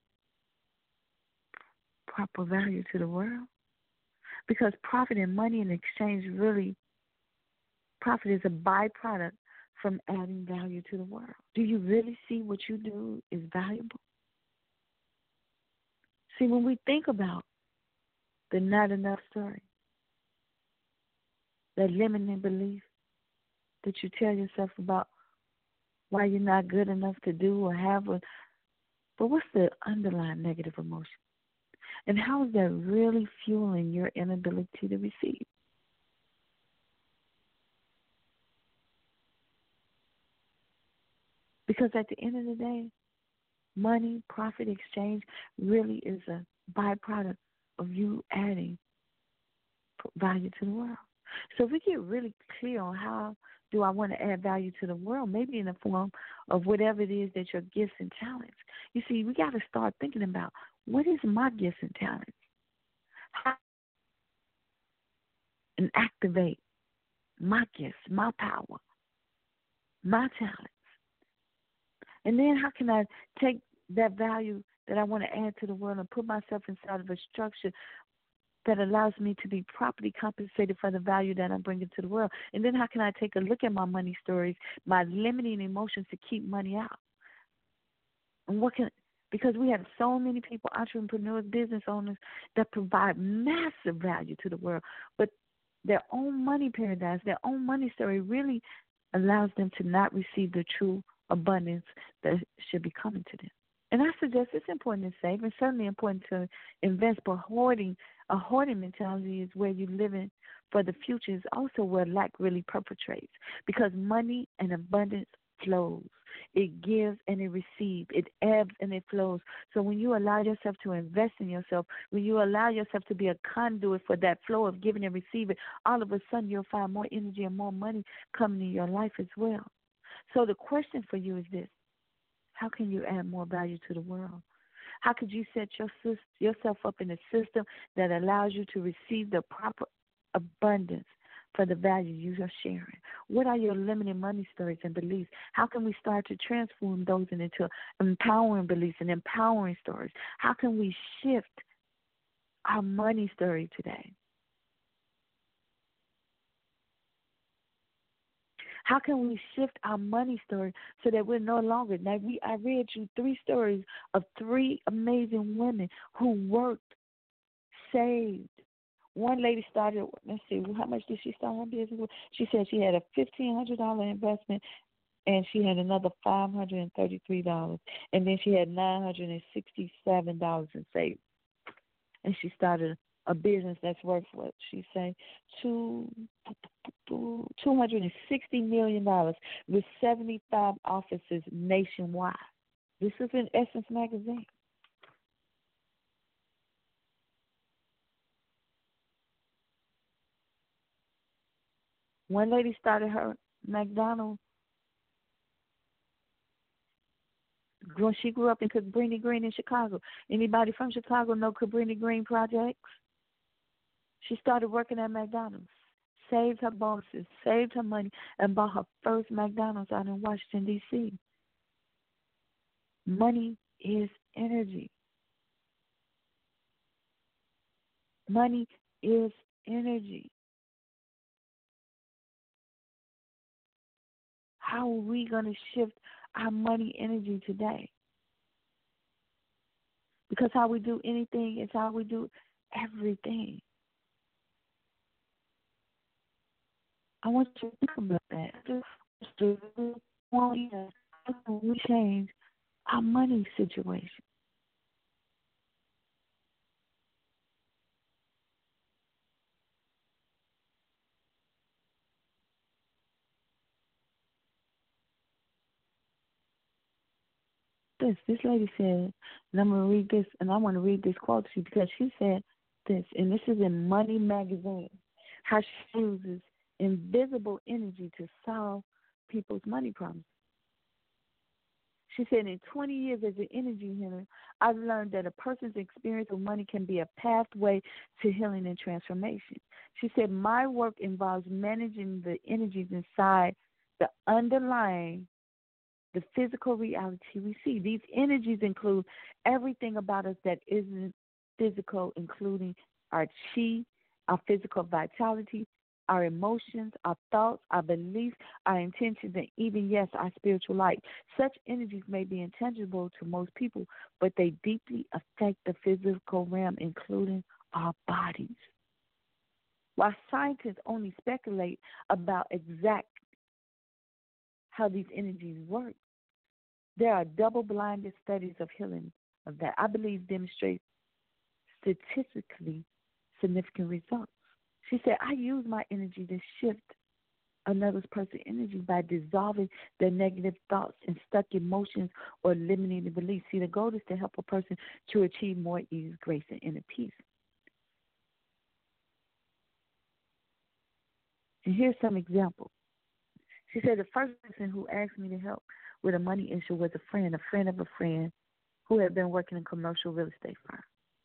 proper value to the world? Because profit and money in exchange, really, profit is a byproduct from adding value to the world. Do you really see what you do is valuable? See, when we think about the not enough story, that limiting belief that you tell yourself about why you're not good enough to do or have, but what's the underlying negative emotion? And how is that really fueling your inability to receive? Because at the end of the day, money, profit, exchange really is a byproduct of you adding value to the world. So if we get really clear on how do I want to add value to the world? Maybe in the form of whatever it is that your gifts and talents. You see, we got to start thinking about what is my gifts and talents, and activate my gifts, my power, my talents. And then how can I take that value that I want to add to the world and put myself inside of a structure that allows me to be properly compensated for the value that I'm bringing to the world? And then how can I take a look at my money stories, my limiting emotions to keep money out? And because we have so many people, entrepreneurs, business owners, that provide massive value to the world, but their own money paradigms, their own money story really allows them to not receive the true abundance that should be coming to them. And I suggest it's important to save and certainly important to invest, but a hoarding mentality is where you're living for the future, is also where lack really perpetrates, because money and abundance flows. It gives and it receives. It ebbs and it flows. So when you allow yourself to invest in yourself, when you allow yourself to be a conduit for that flow of giving and receiving, all of a sudden you'll find more energy and more money coming in your life as well. So the question for you is this: how can you add more value to the world? How could you set yourself up in a system that allows you to receive the proper abundance for the value you are sharing? What are your limited money stories and beliefs? How can we start to transform those into empowering beliefs and empowering stories? How can we shift our money story today? How can we shift our money story so that we're no longer? Now, I read you 3 stories of 3 amazing women who worked, saved. One lady started, let's see, how much did she start her business with? She said she had a $1,500 investment, and she had another $533, and then she had $967 in savings. And she started a business that's worth, what she say, $260 million with 75 offices nationwide. This is in Essence Magazine. One lady started her McDonald's. She grew up in Cabrini Green in Chicago. Anybody from Chicago know Cabrini Green projects? She started working at McDonald's, saved her bonuses, saved her money, and bought her first McDonald's out in Washington, D.C. Money is energy. Money is energy. How are we going to shift our money energy today? Because how we do anything is how we do everything. I want you to think about that. How can we change our money situation? This lady said, and I'm going to read this, and I want to read this quote to you because she said this, and this is in Money Magazine, how she uses invisible energy to solve people's money problems. She said, in 20 years as an energy healer, I've learned that a person's experience with money can be a pathway to healing and transformation. She said, my work involves managing the energies inside the underlying the physical reality we see. These energies include everything about us that isn't physical, including our chi, our physical vitality, our emotions, our thoughts, our beliefs, our intentions, and even, yes, our spiritual light. Such energies may be intangible to most people, but they deeply affect the physical realm, including our bodies. While scientists only speculate about exact how these energies work, there are double-blinded studies of healing of that I believe demonstrate statistically significant results. She said, I use my energy to shift another person's energy by dissolving their negative thoughts and stuck emotions or limiting beliefs. See, the goal is to help a person to achieve more ease, grace, and inner peace. And here's some examples. She said the first person who asked me to help with a money issue was a friend of a friend who had been working in commercial real estate firm.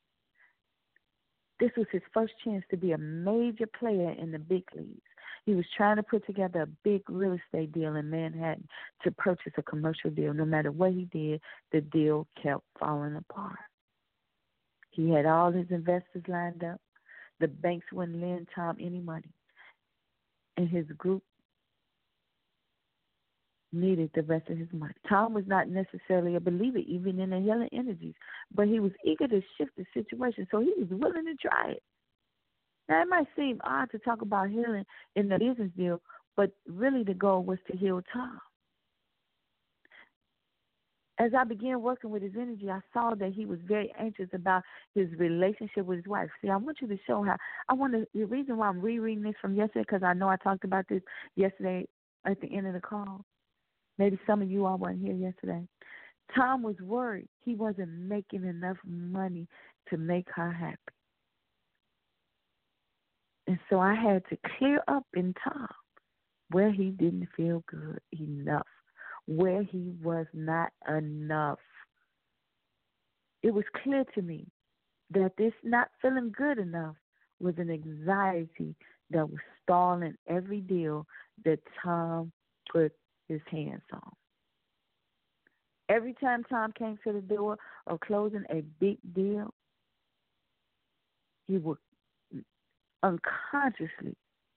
This was his first chance to be a major player in the big leagues. He was trying to put together a big real estate deal in Manhattan to purchase a commercial deal. No matter what he did, the deal kept falling apart. He had all his investors lined up. The banks wouldn't lend Tom any money. And his group needed the rest of his money. Tom was not necessarily a believer even in the healing energies, but he was eager to shift the situation, so he was willing to try it. Now, it might seem odd to talk about healing in the business deal, but really the goal was to heal Tom. As I began working with his energy, I saw that he was very anxious about his relationship with his wife. See, I want you to show how. The reason why I'm rereading this from yesterday, because I know I talked about this yesterday at the end of the call. Maybe some of you all weren't here yesterday. Tom was worried he wasn't making enough money to make her happy. And so I had to clear up in Tom where he didn't feel good enough, where he was not enough. It was clear to me that this not feeling good enough was an anxiety that was stalling every deal that Tom put his hands on. Every time Tom came to the door of closing a big deal, he would unconsciously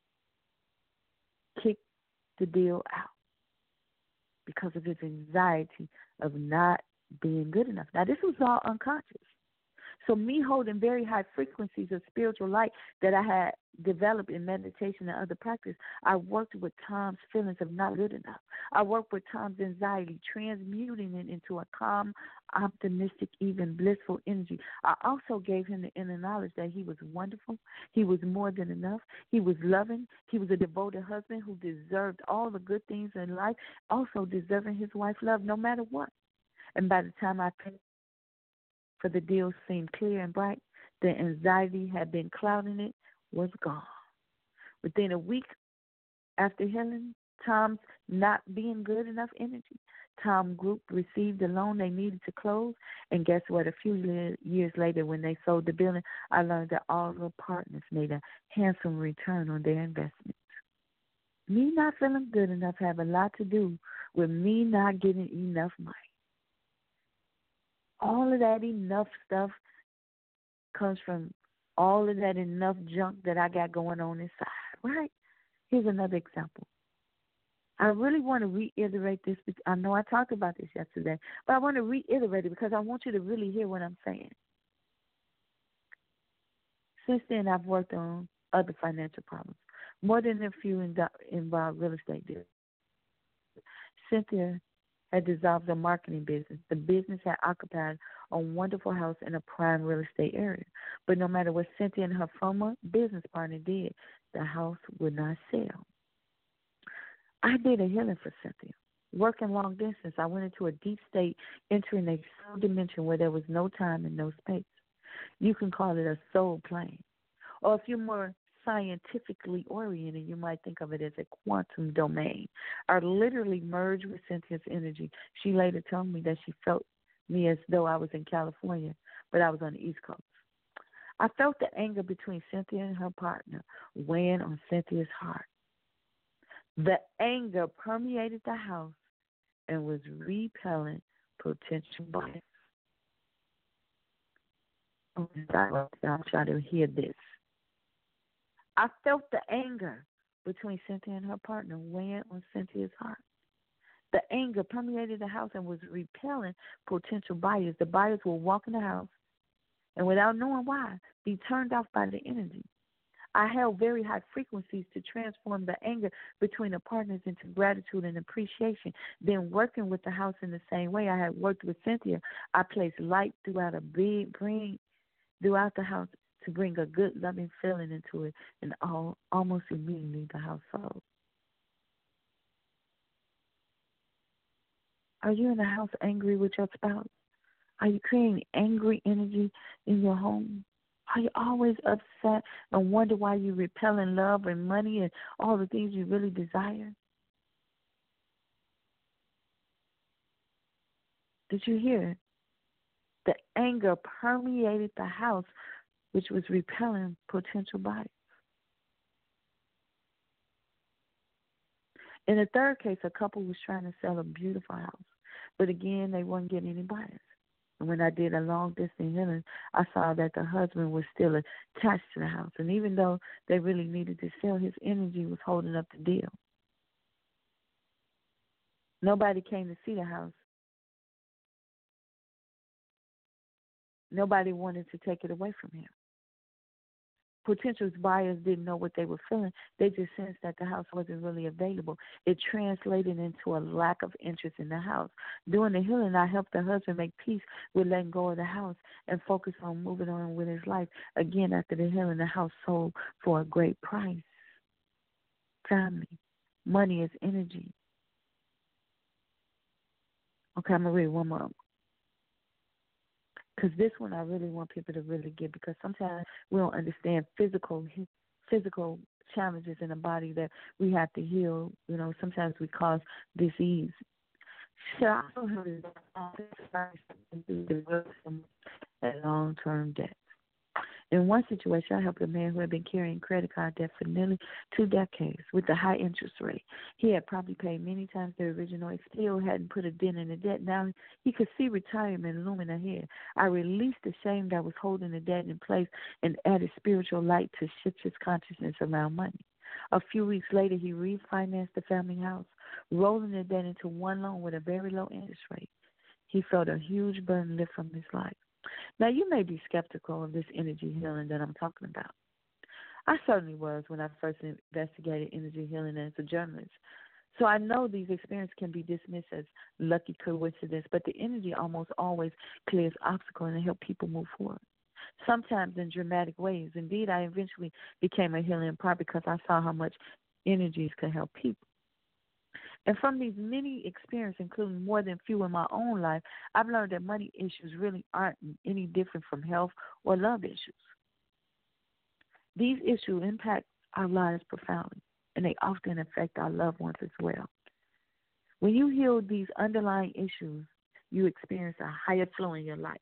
kick the deal out because of his anxiety of not being good enough. Now, this was all unconscious. So me holding very high frequencies of spiritual light that I had developed in meditation and other practice, I worked with Tom's feelings of not good enough. I worked with Tom's anxiety, transmuting it into a calm, optimistic, even blissful energy. I also gave him the inner knowledge that he was wonderful, he was more than enough, he was loving, he was a devoted husband who deserved all the good things in life, also deserving his wife's love no matter what. And by the time I paid for the deal seemed clear and bright, the anxiety had been clouding it was gone. Within a week after healing Tom's not being good enough energy, Tom Group received the loan they needed to close, and guess what? A few years later, when they sold the building, I learned that all the partners made a handsome return on their investments. Me not feeling good enough have a lot to do with me not getting enough money. All of that enough stuff comes from all of that enough junk that I got going on inside, right? Here's another example. I really want to reiterate this. I know I talked about this yesterday, but I want to reiterate it because I want you to really hear what I'm saying. Since then, I've worked on other financial problems, more than a few involved real estate deals. Cynthia had dissolved the marketing business. The business had occupied a wonderful house in a prime real estate area. But no matter what Cynthia and her former business partner did, the house would not sell. I did a healing for Cynthia. Working long distance, I went into a deep state, entering a soul dimension where there was no time and no space. You can call it a soul plane. Or if you're more scientifically oriented, you might think of it as a quantum domain. I literally merged with Cynthia's energy. She later told me that she felt me as though I was in California, but I was on the East Coast. I felt the anger between Cynthia and her partner weighing on Cynthia's heart. The anger permeated the house and was repelling potential buyers. I'm trying to hear this. I felt the anger between Cynthia and her partner weighing on Cynthia's heart. The anger permeated the house and was repelling potential buyers. The buyers will walk in the house and without knowing why, be turned off by the energy. I held very high frequencies to transform the anger between the partners into gratitude and appreciation. Then working with the house in the same way I had worked with Cynthia, I placed light throughout throughout the house to bring a good, loving feeling into it, and almost immediately the house sold. Are you in the house angry with your spouse? Are you creating angry energy in your home? Are you always upset and wonder why you're repelling love and money and all the things you really desire? Did you hear? The anger permeated the house, which was repelling potential buyers. In the third case, a couple was trying to sell a beautiful house, but again, they weren't getting any buyers. And when I did a long-distance healing, I saw that the husband was still attached to the house. And even though they really needed to sell, his energy was holding up the deal. Nobody came to see the house. Nobody wanted to take it away from him. Potential buyers didn't know what they were feeling. They just sensed that the house wasn't really available. It translated into a lack of interest in the house. During the healing, I helped the husband make peace with letting go of the house and focus on moving on with his life. Again, after the healing, the house sold for a great price. Family, money is energy. Okay, I'm going to read one more. Because this one I really want people to really get, because sometimes we don't understand physical challenges in the body that we have to heal. You know, sometimes we cause disease. So I also have a long-term debt. In one situation, I helped a man who had been carrying credit card debt for nearly 2 decades with a high interest rate. He had probably paid many times the original and still hadn't put a dent in the debt. Now he could see retirement looming ahead. I released the shame that was holding the debt in place and added spiritual light to shift his consciousness around money. A few weeks later, he refinanced the family house, rolling the debt into one loan with a very low interest rate. He felt a huge burden lift from his life. Now, you may be skeptical of this energy healing that I'm talking about. I certainly was when I first investigated energy healing as a journalist. So I know these experiences can be dismissed as lucky coincidence, but the energy almost always clears obstacles and helps people move forward, sometimes in dramatic ways. Indeed, I eventually became a healer in part because I saw how much energies could help people. And from these many experiences, including more than few in my own life, I've learned that money issues really aren't any different from health or love issues. These issues impact our lives profoundly, and they often affect our loved ones as well. When you heal these underlying issues, you experience a higher flow in your life.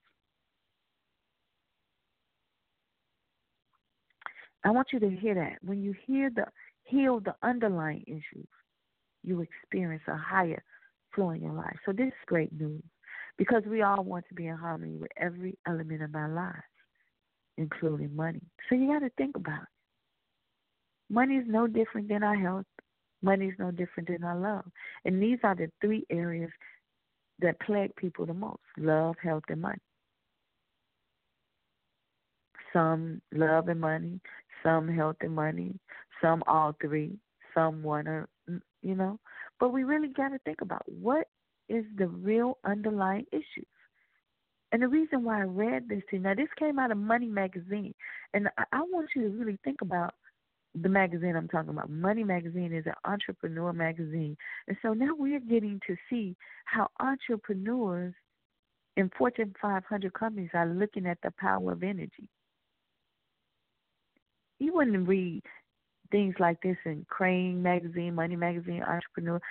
I want you to hear that. When you heal the underlying issues, you experience a higher flow in your life. So this is great news, because we all want to be in harmony with every element of our lives, including money. So you got to think about it. Money is no different than our health. Money is no different than our love. And these are the 3 areas that plague people the most: love, health, and money. Some love and money, some health and money, some all 3, some one or, But we really got to think about what is the real underlying issues. And the reason why I read this to you, now this came out of Money Magazine, and I want you to really think about the magazine I'm talking about. Money Magazine is an entrepreneur magazine. And so now we're getting to see how entrepreneurs in Fortune 500 companies are looking at the power of energy. You wouldn't read things like this in Crane Magazine, Money Magazine, Entrepreneur.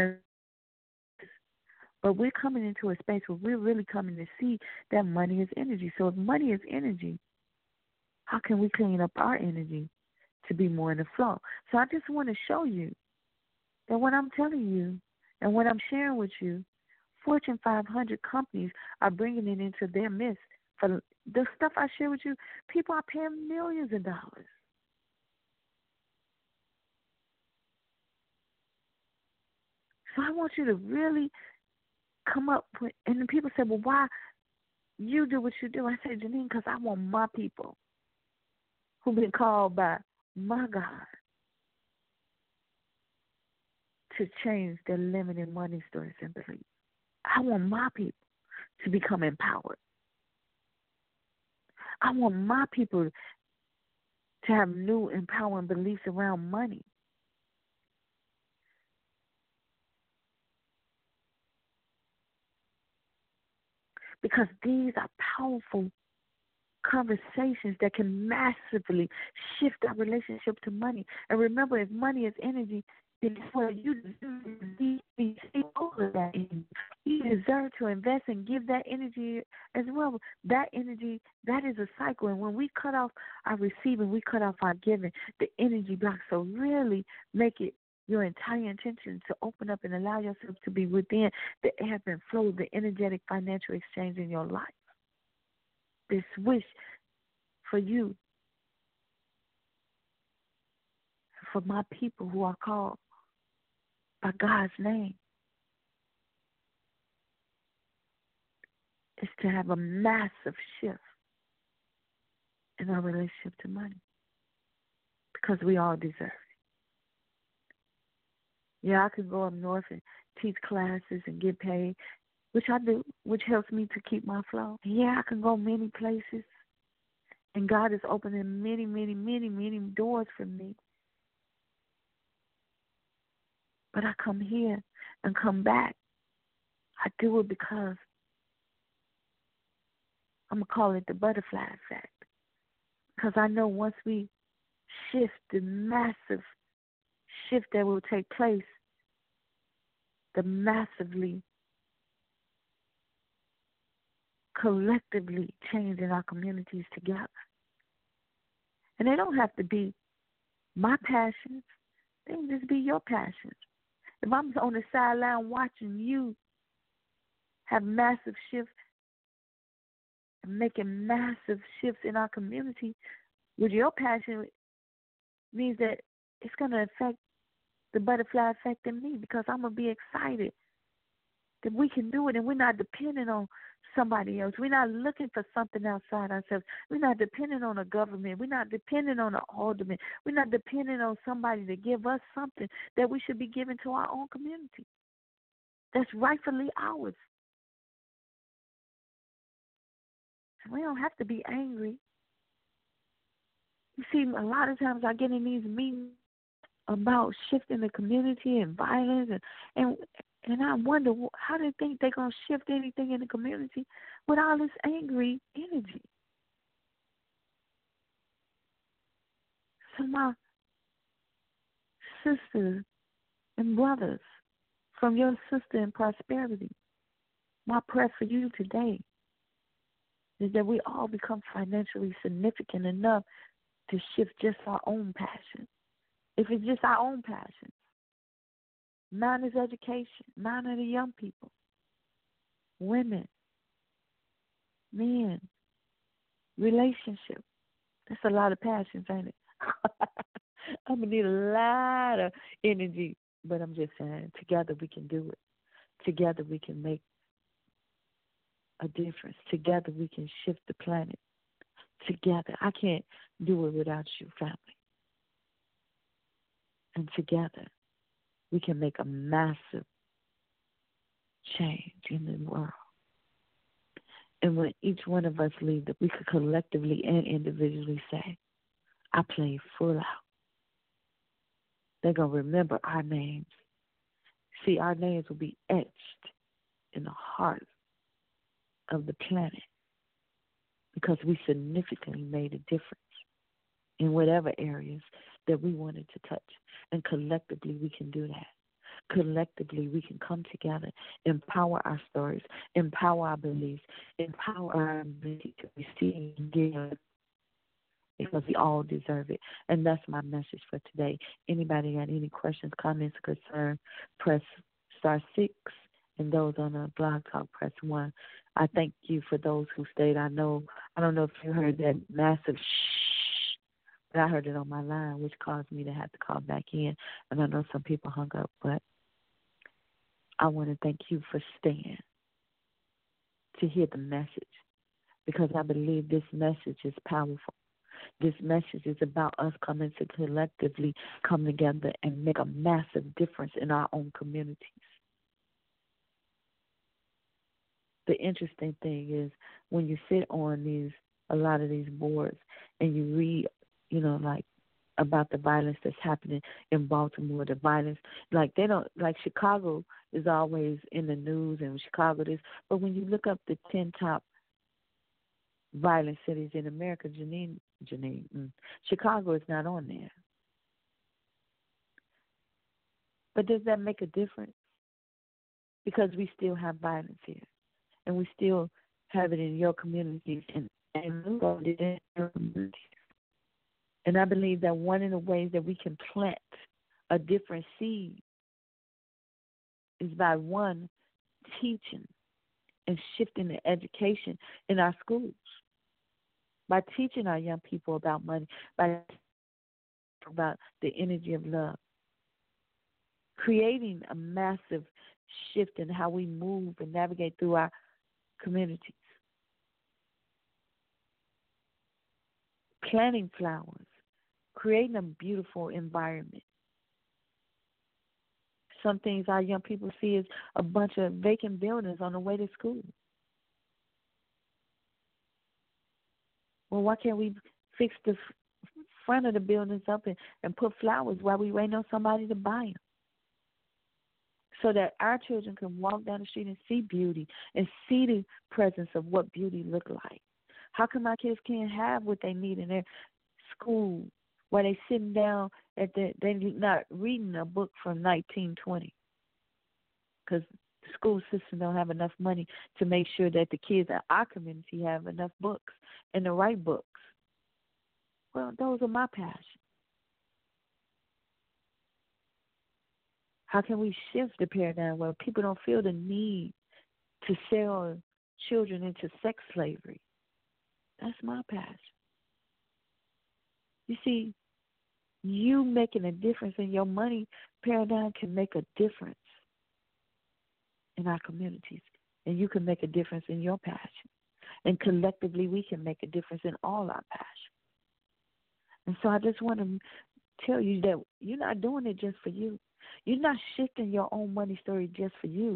But we're coming into a space where we're really coming to see that money is energy. So if money is energy, how can we clean up our energy to be more in the flow? So I just want to show you that what I'm telling you and what I'm sharing with you, Fortune 500 companies are bringing it into their midst. For the stuff I share with you, people are paying millions of dollars. So I want you to really come up with, and then people say, well, why you do what you do? I say, Janine, because I want my people who've been called by my God to change their limited money stories and beliefs. I want my people to become empowered. I want my people to have new empowering beliefs around money. Because these are powerful conversations that can massively shift our relationship to money. And remember, if money is energy, then it's where you see all of that energy. Even deserve to invest and give that energy as well. That energy, that is a cycle. And when we cut off our receiving, we cut off our giving, the energy blocks. So really make it your entire intention to open up and allow yourself to be within the ebb and flow of the energetic financial exchange in your life. This wish for you, for my people who are called by God's name, is to have a massive shift in our relationship to money, because we all deserve it. Yeah, I could go up north and teach classes and get paid, which I do, which helps me to keep my flow. Yeah, I can go many places, and God is opening many, many, many, many doors for me. But I come here and come back. I do it because I'm going to call it the butterfly effect. Because I know once we shift, the massive shift that will take place, the massively, collectively changing our communities together. And they don't have to be my passions. They can just be your passions. If I'm on the sideline watching you have massive shifts and making massive shifts in our community, with your passion means that it's going to affect the butterfly effect in me, because I'm going to be excited that we can do it, and we're not dependent on somebody else. We're not looking for something outside ourselves. We're not dependent on a government. We're not dependent on an alderman. We're not dependent on somebody to give us something that we should be giving to our own community. That's rightfully ours. We don't have to be angry. You see, a lot of times I get in these meetings about shifting the community and violence, and I wonder, how do they think they're going to shift anything in the community with all this angry energy? So my sisters and brothers, from your sister in prosperity, my prayer for you today is that we all become financially significant enough to shift just our own passion. If it's just our own passion. Mine is education. Mine are the young people. Women. Men. Relationship. That's a lot of passions, ain't it? I'm going to need a lot of energy. But I'm just saying, together we can do it. Together we can make a difference. Together we can shift the planet. Together. I can't do it without you, family. And together, we can make a massive change in the world. And when each one of us leave, that we could collectively and individually say, I played full out. They're going to remember our names. See, our names will be etched in the heart of the planet because we significantly made a difference in whatever areas that we wanted to touch. And collectively, we can do that. Collectively, we can come together, empower our stories, empower our beliefs, empower our ability to receive and give, because we all deserve it. And that's my message for today. Anybody got any questions, comments, concerns, press *6. And those on the blog talk, press 1. I thank you for those who stayed. I don't know if you heard that massive shh, but I heard it on my line, which caused me to have to call back in. And I know some people hung up, but I want to thank you for staying to hear the message, because I believe this message is powerful. This message is about us coming to collectively come together and make a massive difference in our own communities. The interesting thing is when you sit on a lot of these boards and you read, like about the violence that's happening in Baltimore, the violence, they don't, Chicago is always in the news and Chicago this, but when you look up the 10 top violent cities in America, Chicago is not on there. But does that make a difference? because we still have violence here, and we still have it in your communities, and it in your communities. And I believe that one of the ways that we can plant a different seed is by, one, teaching and shifting the education in our schools, by teaching our young people about money, by about the energy of love, creating a massive shift in how we move and navigate through our communities, planting flowers, creating a beautiful environment. Some things our young people see is a bunch of vacant buildings on the way to school. Well, why can't we fix the front of the buildings up and put flowers while we waiting on somebody to buy them, so that our children can walk down the street and see beauty and see the presence of what beauty look like? How come my kids can't have what they need in their school while they sitting down they're not reading a book from 1920? Because the school system don't have enough money to make sure that the kids in our community have enough books and the right books. Well, those are my passions. How can we shift the paradigm where people don't feel the need to sell children into sex slavery? That's my passion. You see, you making a difference in your money paradigm can make a difference in our communities, and you can make a difference in your passion. And collectively, we can make a difference in all our passion. And so I just want to tell you that you're not doing it just for you. You're not shifting your own money story just for you.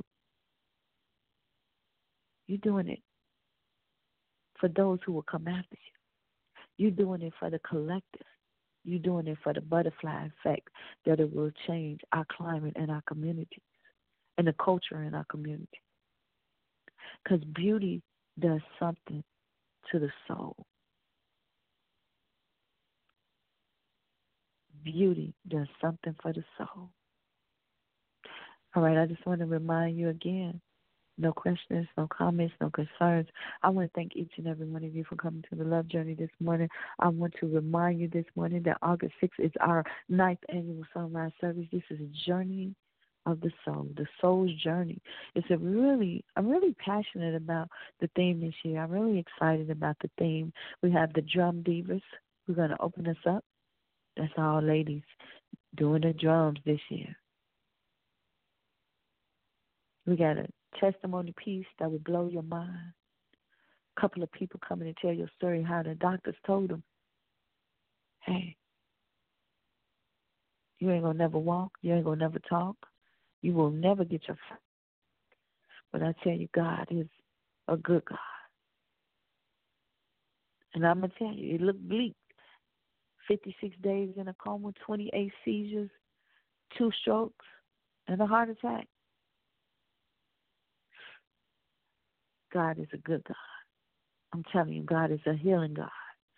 You're doing it for those who will come after you. You're doing it for the collective. You're doing it for the butterfly effect, that it will change our climate and our community and the culture in our community. Because beauty does something to the soul. Beauty does something for the soul. All right, I just want to remind you again, no questions, no comments, no concerns. I want to thank each and every one of you for coming to the Love Journey this morning. I want to remind you this morning that August 6th is our 9th annual Sunrise service. This is a journey of the soul, the soul's journey. I'm really passionate about the theme this year. I'm really excited about the theme. We have the Drum Divas who are going to open us up. That's all ladies doing the drums this year. We got a testimony piece that will blow your mind. A couple of people coming to tell your story how the doctors told them, hey, you ain't going to never walk. You ain't going to never talk. You will never get your friend. But I tell you, God is a good God. And I'm going to tell you, it looked bleak. 56 days in a coma, 28 seizures, 2 strokes, and a heart attack. God is a good God. I'm telling you, God is a healing God.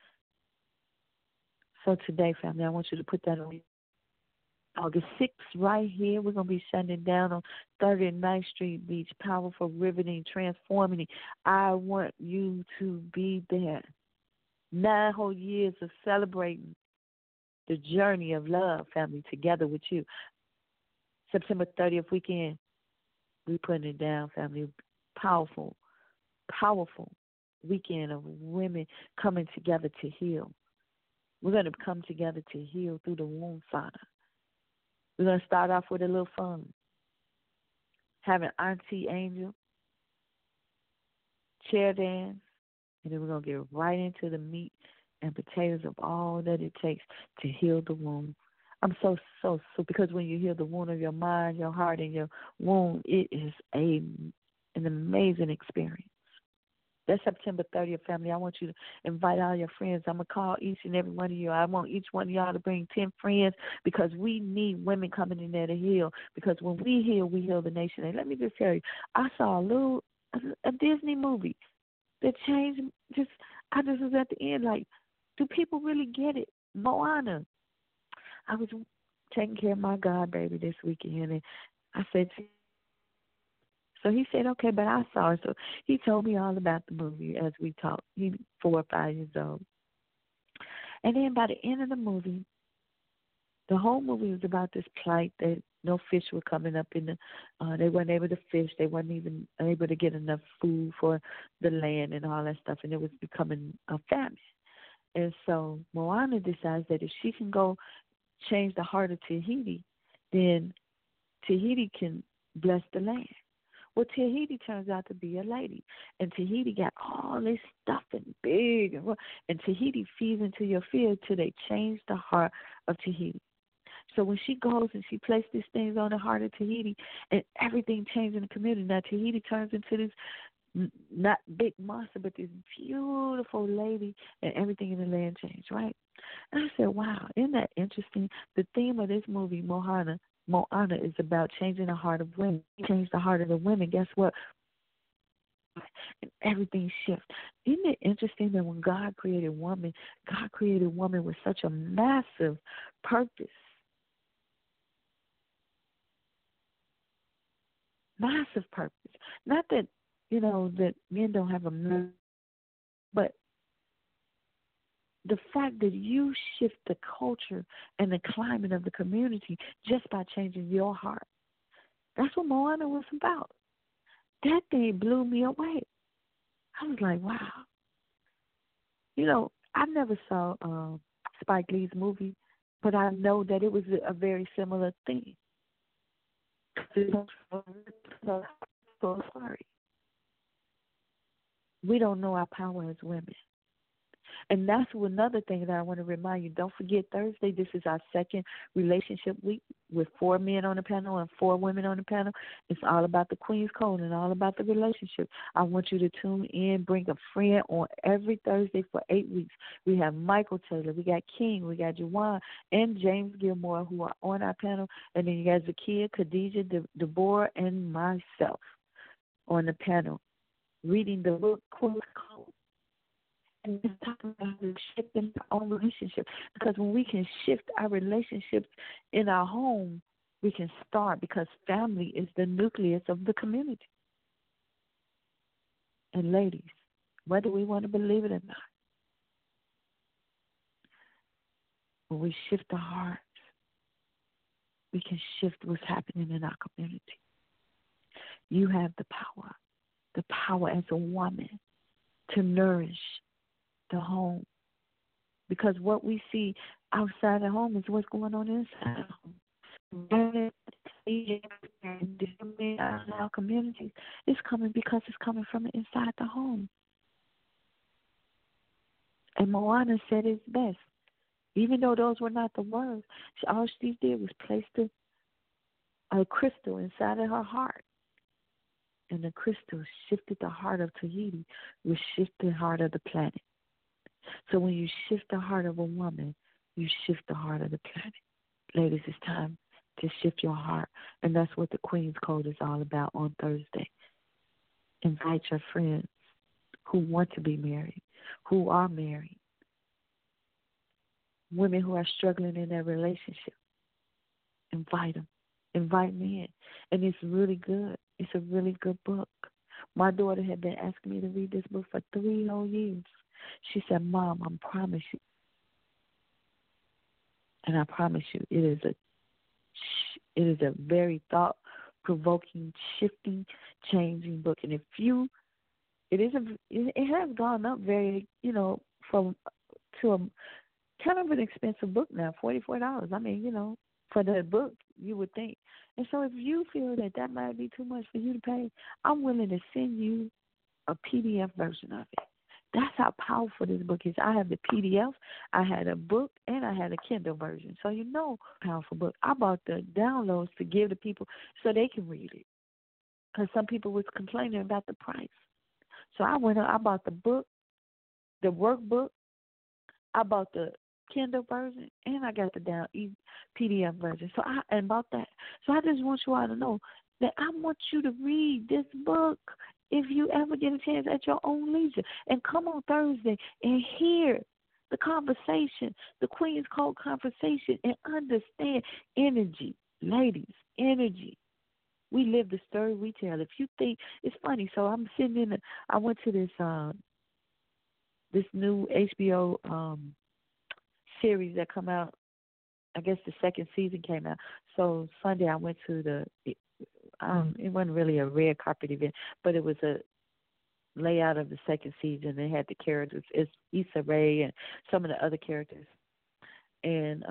So today, family, I want you to put that on August 6th right here. We're going to be shutting down on 39th Street Beach. Powerful, riveting, transforming. I want you to be there. 9 whole years of celebrating the journey of love, family, together with you. September 30th weekend, we putting it down, family. Powerful weekend of women coming together to heal. We're going to come together to heal through the womb sauna. We're going to start off with a little fun. Having Auntie Angel, chair dance, and then we're going to get right into the meat and potatoes of all that it takes to heal the womb. I'm so, because when you heal the wound of your mind, your heart, and your womb, it is an amazing experience. That's September 30th, family. I want you to invite all your friends. I'm going to call each and every one of you. I want each one of y'all to bring 10 friends because we need women coming in there to heal. Because when we heal the nation. And let me just tell you, I saw a Disney movie that changed. I just was at the end like, do people really get it? Moana. I was taking care of my God baby this weekend, and I said, So he said, okay, but I saw it. So he told me all about the movie as we talked. He 4 or 5 years old. And then by the end of the movie, the whole movie was about this plight that no fish were coming up in the, they weren't able to fish. They weren't even able to get enough food for the land and all that stuff. And it was becoming a famine. And so Moana decides that if she can go change the heart of Tahiti, then Tahiti can bless the land. Well, Tahiti turns out to be a lady, and Tahiti got all this stuff and big, and Tahiti feeds into your field till they change the heart of Tahiti. So when she goes and she places these things on the heart of Tahiti, and everything changes in the community. Now Tahiti turns into this not big monster, but this beautiful lady, and everything in the land changed, right? And I said, wow, isn't that interesting? The theme of this movie, Moana, is about changing the heart of women. Change the heart of the women. Guess what? And everything shifts. Isn't it interesting that when God created woman with such a massive purpose? Massive purpose. Not that, that men don't have a, but the fact that you shift the culture and the climate of the community just by changing your heart. That's what Moana was about. That thing blew me away. I was like, wow. I never saw Spike Lee's movie, but I know that it was a very similar thing. So sorry. We don't know our power as women. And that's another thing that I want to remind you. Don't forget, Thursday, this is our second relationship week with 4 men on the panel and 4 women on the panel. It's all about the Queen's Code and all about the relationship. I want you to tune in, bring a friend on every Thursday for 8 weeks. We have Michael Taylor, we got King, we got Juwan, and James Gilmore who are on our panel. And then you got Zakia, Khadijah, Deborah, and myself on the panel reading the book Queen's Code. And just talking about shifting our own relationship. Because when we can shift our relationships in our home, we can start, because family is the nucleus of the community. And ladies, whether we want to believe it or not, when we shift our hearts, we can shift what's happening in our community. You have the power as a woman to nourish the home, because what we see outside the home is what's going on inside the home. In our communities, it's coming because it's coming from inside the home. And Moana said it best. Even though those were not the words, all she did was place a crystal inside of her heart. And the crystal shifted the heart of Tahiti, which shifted the heart of the planet. So when you shift the heart of a woman, you shift the heart of the planet. Ladies, it's time to shift your heart. And that's what the Queen's Code is all about on Thursday. Invite your friends who want to be married, who are married, women who are struggling in their relationship. Invite them. Invite me in. And it's really good. It's a really good book. My daughter had been asking me to read this book for 3 whole years. She said, Mom, I promise you. And I promise you, it is a very thought-provoking, shifting, changing book. And it has gone up very, to a kind of an expensive book now, $44. I mean, for that book, you would think. And so if you feel that might be too much for you to pay, I'm willing to send you a PDF version of it. That's how powerful this book is. I have the PDF, I had a book, and I had a Kindle version. So powerful book. I bought the downloads to give to people so they can read it, because some people was complaining about the price. So I bought the book, the workbook, I bought the Kindle version, and I got the PDF version. So I bought that. So I just want you all to know that I want you to read this book if you ever get a chance at your own leisure. And come on Thursday and hear the conversation, the Queen's Code conversation, and understand energy. Ladies, energy. We live the story we tell. If you think it's funny, so I'm sitting I went to this new HBO series that come out. I guess the second season came out. So Sunday I went to it wasn't really a red carpet event, but it was a layout of the second season. They had the characters. It's Issa Rae and some of the other characters. And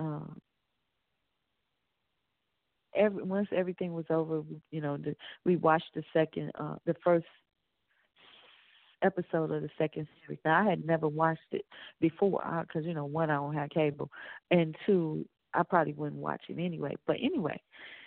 once everything was over, we watched the first episode of the second series. Now, I had never watched it before because, one, I don't have cable, and two, I probably wouldn't watch it anyway. But anyway,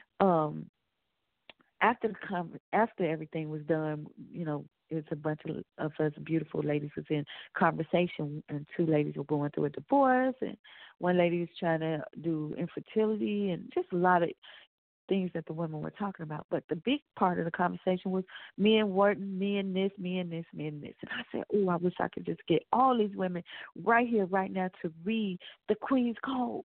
after everything was done, it was a bunch of us beautiful ladies was in conversation, and two ladies were going through a divorce, and one lady was trying to do infertility, and just a lot of things that the women were talking about. But the big part of the conversation was me and Wharton, me and this, me and this, me and this. And I said, oh, I wish I could just get all these women right here, right now to read the Queen's Code.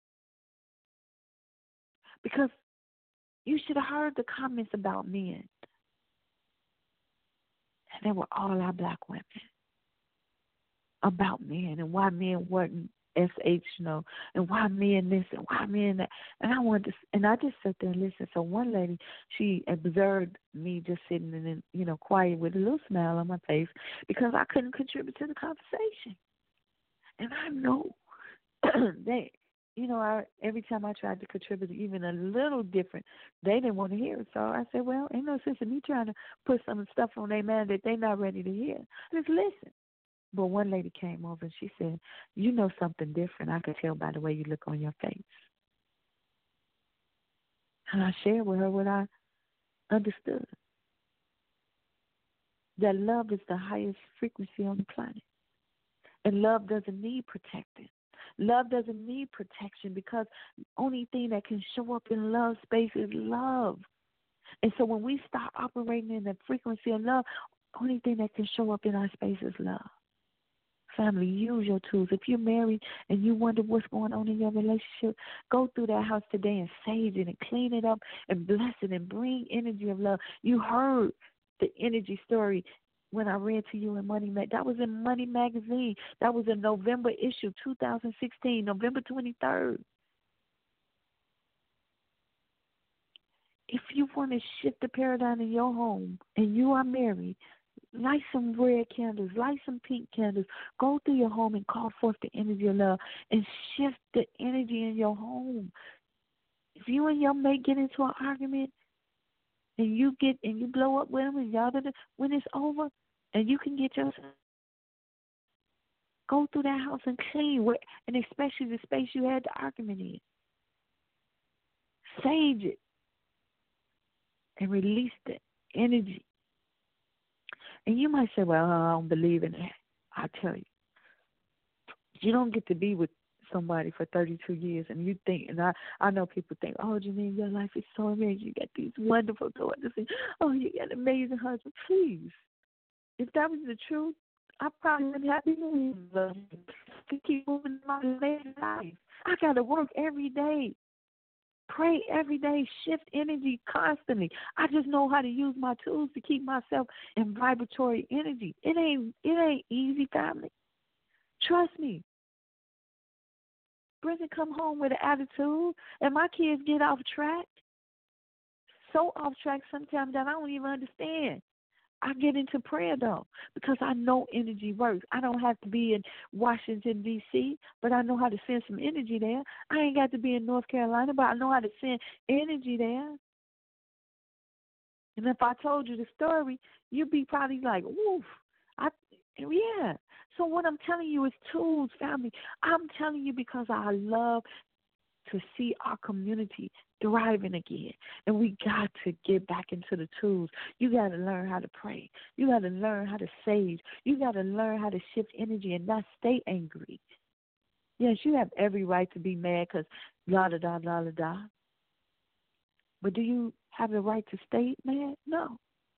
Because you should have heard the comments about men. And they were all our black women. About men and why men weren't SH, and why men this and why men that. And I just sat there and listened. So one lady, she observed me just sitting in, quiet with a little smile on my face because I couldn't contribute to the conversation. And I know that, every time I tried to contribute even a little different, they didn't want to hear it. So I said, well, ain't no sense in me trying to put some stuff on their mind that they're not ready to hear. Just listen. But one lady came over and she said, you know something different. I could tell by the way you look on your face. And I shared with her what I understood. That love is the highest frequency on the planet. And love doesn't need protecting. Love doesn't need protection because the only thing that can show up in love space is love. And so when we start operating in the frequency of love, the only thing that can show up in our space is love. Family, use your tools. If you're married and you wonder what's going on in your relationship, go through that house today and sage it and clean it up and bless it and bring energy of love. You heard the energy story when I read to you in Money Mag. That was in Money Magazine. That was a November issue, 2016, November 23rd. If you want to shift the paradigm in your home and you are married, light some red candles, light some pink candles. Go through your home and call forth the energy of love and shift the energy in your home. If you and your mate get into an argument and you blow up with them and y'all when it's over and you can get yourself, go through that house and clean, and especially the space you had the argument in. Sage it and release the energy. And you might say, well, I don't believe in that. I tell you, you don't get to be with somebody for 32 years and you think, and I know people think, oh, Janine, your life is so amazing. You got these wonderful daughters. And, oh, you got an amazing husband. Please, if that was the truth, I probably wouldn't have been able to keep moving my life. I got to work every day. Pray every day, shift energy constantly. I just know how to use my tools to keep myself in vibratory energy. It ain't easy, family. Trust me. Brendan come home with an attitude, and my kids get off track. So off track sometimes that I don't even understand. I get into prayer, though, because I know energy works. I don't have to be in Washington, D.C., but I know how to send some energy there. I ain't got to be in North Carolina, but I know how to send energy there. And if I told you the story, you'd be probably like, oof. Yeah. So what I'm telling you is tools, family. I'm telling you because I love to see our community thriving again. And we got to get back into the tools. You got to learn how to pray. You got to learn how to sage. You got to learn how to shift energy and not stay angry. Yes, you have every right to be mad because la-da-da, la-da-da. But do you have the right to stay mad? No.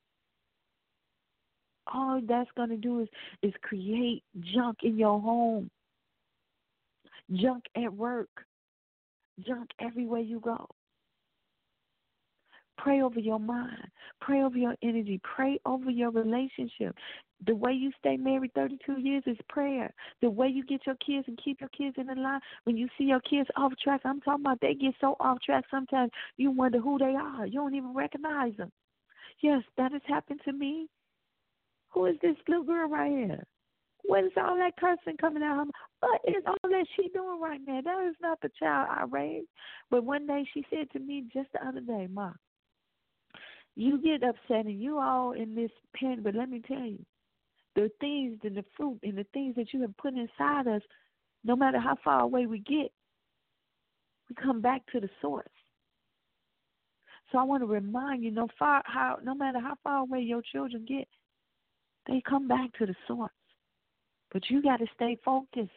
All that's going to do is create junk in your home, junk at work, junk everywhere you go. Pray over your mind. Pray over your energy. Pray over your relationship. The way you stay married 32 years is prayer. The way you get your kids and keep your kids in the line. When you see your kids off track, I'm talking about they get so off track sometimes you wonder who they are. You don't even recognize them. Yes, that has happened to me. Who is this little girl right here? What is all that cursing coming out? What is all that she doing right now? That is not the child I raised. But one day she said to me just the other day, Ma, you get upset and you all in this pen, but let me tell you, the things and the fruit and the things that you have put inside us, no matter how far away we get, we come back to the source. So I want to remind you, no matter how far away your children get, they come back to the source. But you got to stay focused.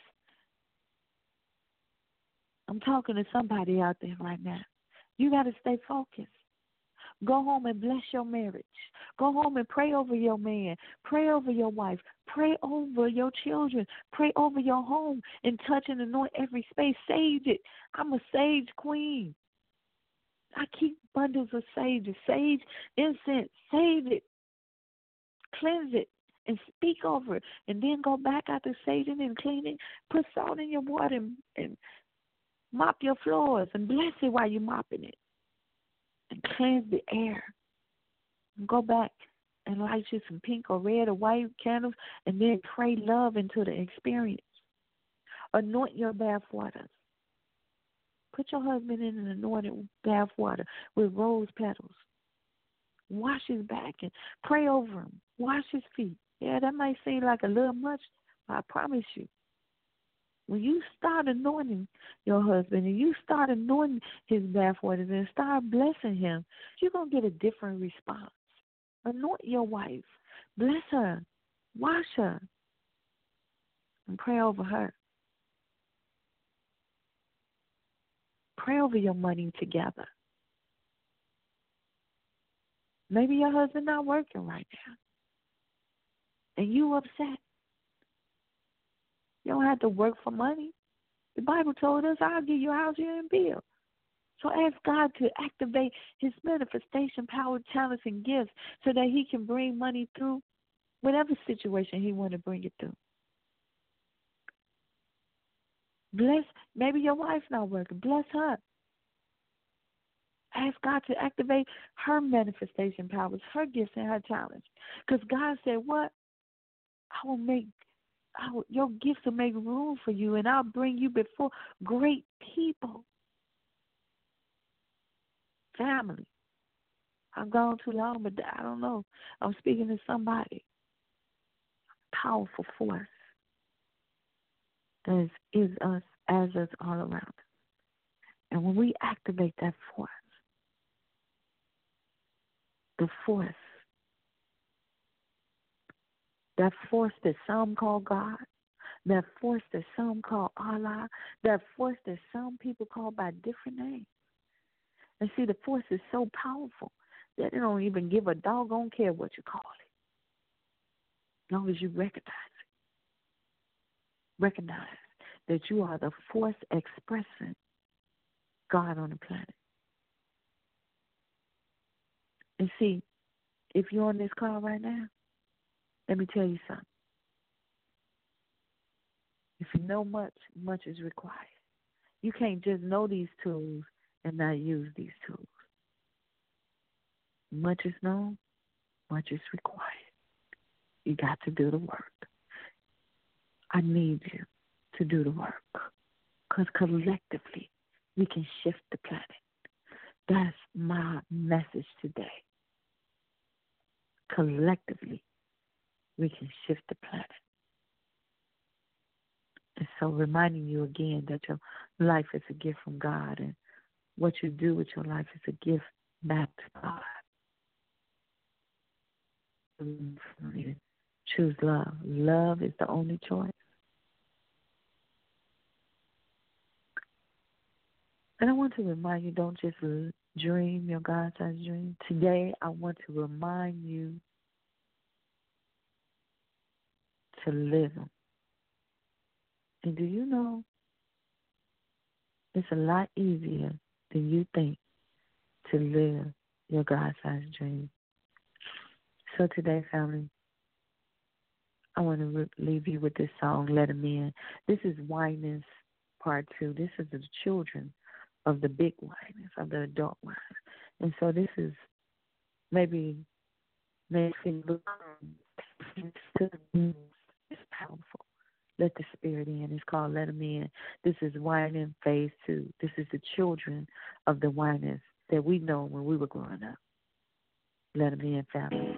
I'm talking to somebody out there right now. You got to stay focused. Go home and bless your marriage. Go home and pray over your man. Pray over your wife. Pray over your children. Pray over your home and touch and anoint every space. Sage it. I'm a sage queen. I keep bundles of sage, incense. Save it. Cleanse it. And speak over it. And then go back after saging and cleaning. Put salt in your water and mop your floors. And bless it while you're mopping it. And cleanse the air. And go back and light you some pink or red or white candles. And then pray love into the experience. Anoint your bath waters. Put your husband in an anointed bath water with rose petals. Wash his back and pray over him. Wash his feet. Yeah, that might seem like a little much, but I promise you, when you start anointing your husband and you start anointing his bathwaters and start blessing him, you're going to get a different response. Anoint your wife. Bless her. Wash her. And pray over her. Pray over your money together. Maybe your husband not working right now. And you upset. You don't have to work for money. The Bible told us, I'll give you a house, you and bill. So ask God to activate his manifestation, power, talents, and gifts so that he can bring money through whatever situation he want to bring it through. Bless, maybe your wife's not working. Bless her. Ask God to activate her manifestation powers, her gifts, and her talents. Because God said, what? Your gifts will make room for you, and I'll bring you before great people. Family. I've gone too long, but I don't know. I'm speaking to somebody. Powerful force that is us, as us, all around us. And when we activate that force, the force, that force that some call God, that force that some call Allah, that force that some people call by different names. And see, the force is so powerful that it don't even give a doggone care what you call it. As long as you recognize it. Recognize that you are the force expressing God on the planet. And see, if you're on this call right now, let me tell you something. If you know much, much is required. You can't just know these tools and not use these tools. Much is known, much is required. You got to do the work. I need you to do the work. Because collectively, we can shift the planet. That's my message today. Collectively, we can shift the planet. And so reminding you again that your life is a gift from God, and what you do with your life is a gift back to God. Choose love. Love is the only choice. And I want to remind you, don't just dream your God-sized dream. Today, I want to remind you to live them. And do you know, it's a lot easier than you think to live your God-sized dream. So today, family, I want to leave you with this song, Let 'Em In. This is Winans Part 2. This is the children of the big Winans, of the adult Winans. And so this is maybe makes you look it's powerful. Let the spirit in. It's called Let 'Em In. This is Winans Phase 2. This is the children of the Winans that we know when we were growing up. Let 'Em In, family.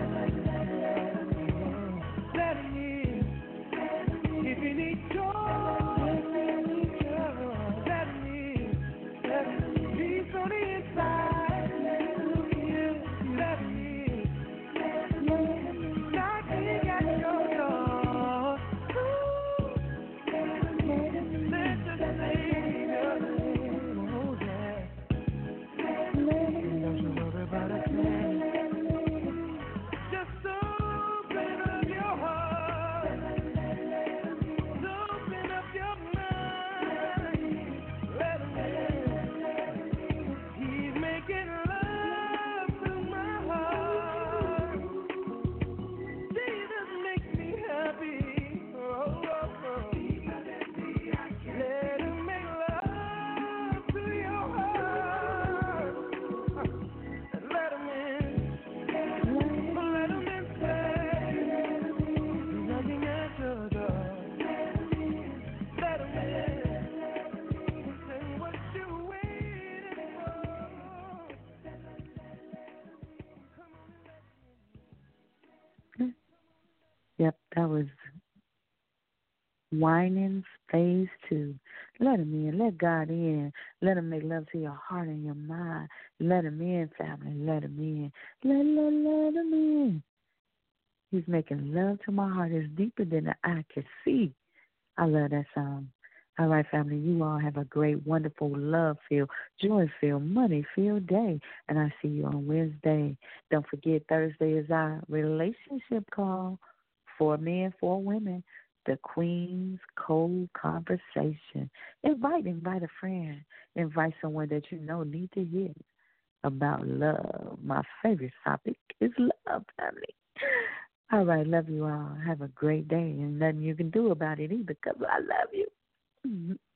If you need joy. That was Whining Phase 2. Let him in. Let God in. Let him make love to your heart and your mind. Let him in, family. Let him in. Let him in. He's making love to my heart. It's deeper than the eye can see. I love that song. All right, family, you all have a great, wonderful, love-filled, joy-filled, money-filled day. And I see you on Wednesday. Don't forget, Thursday is our relationship call. 4 men, 4 women. The Queen's Cold Conversation. Invite a friend. Invite someone that you know need to hear about love. My favorite topic is love, family. All right, love you all. Have a great day, and nothing you can do about it either because I love you.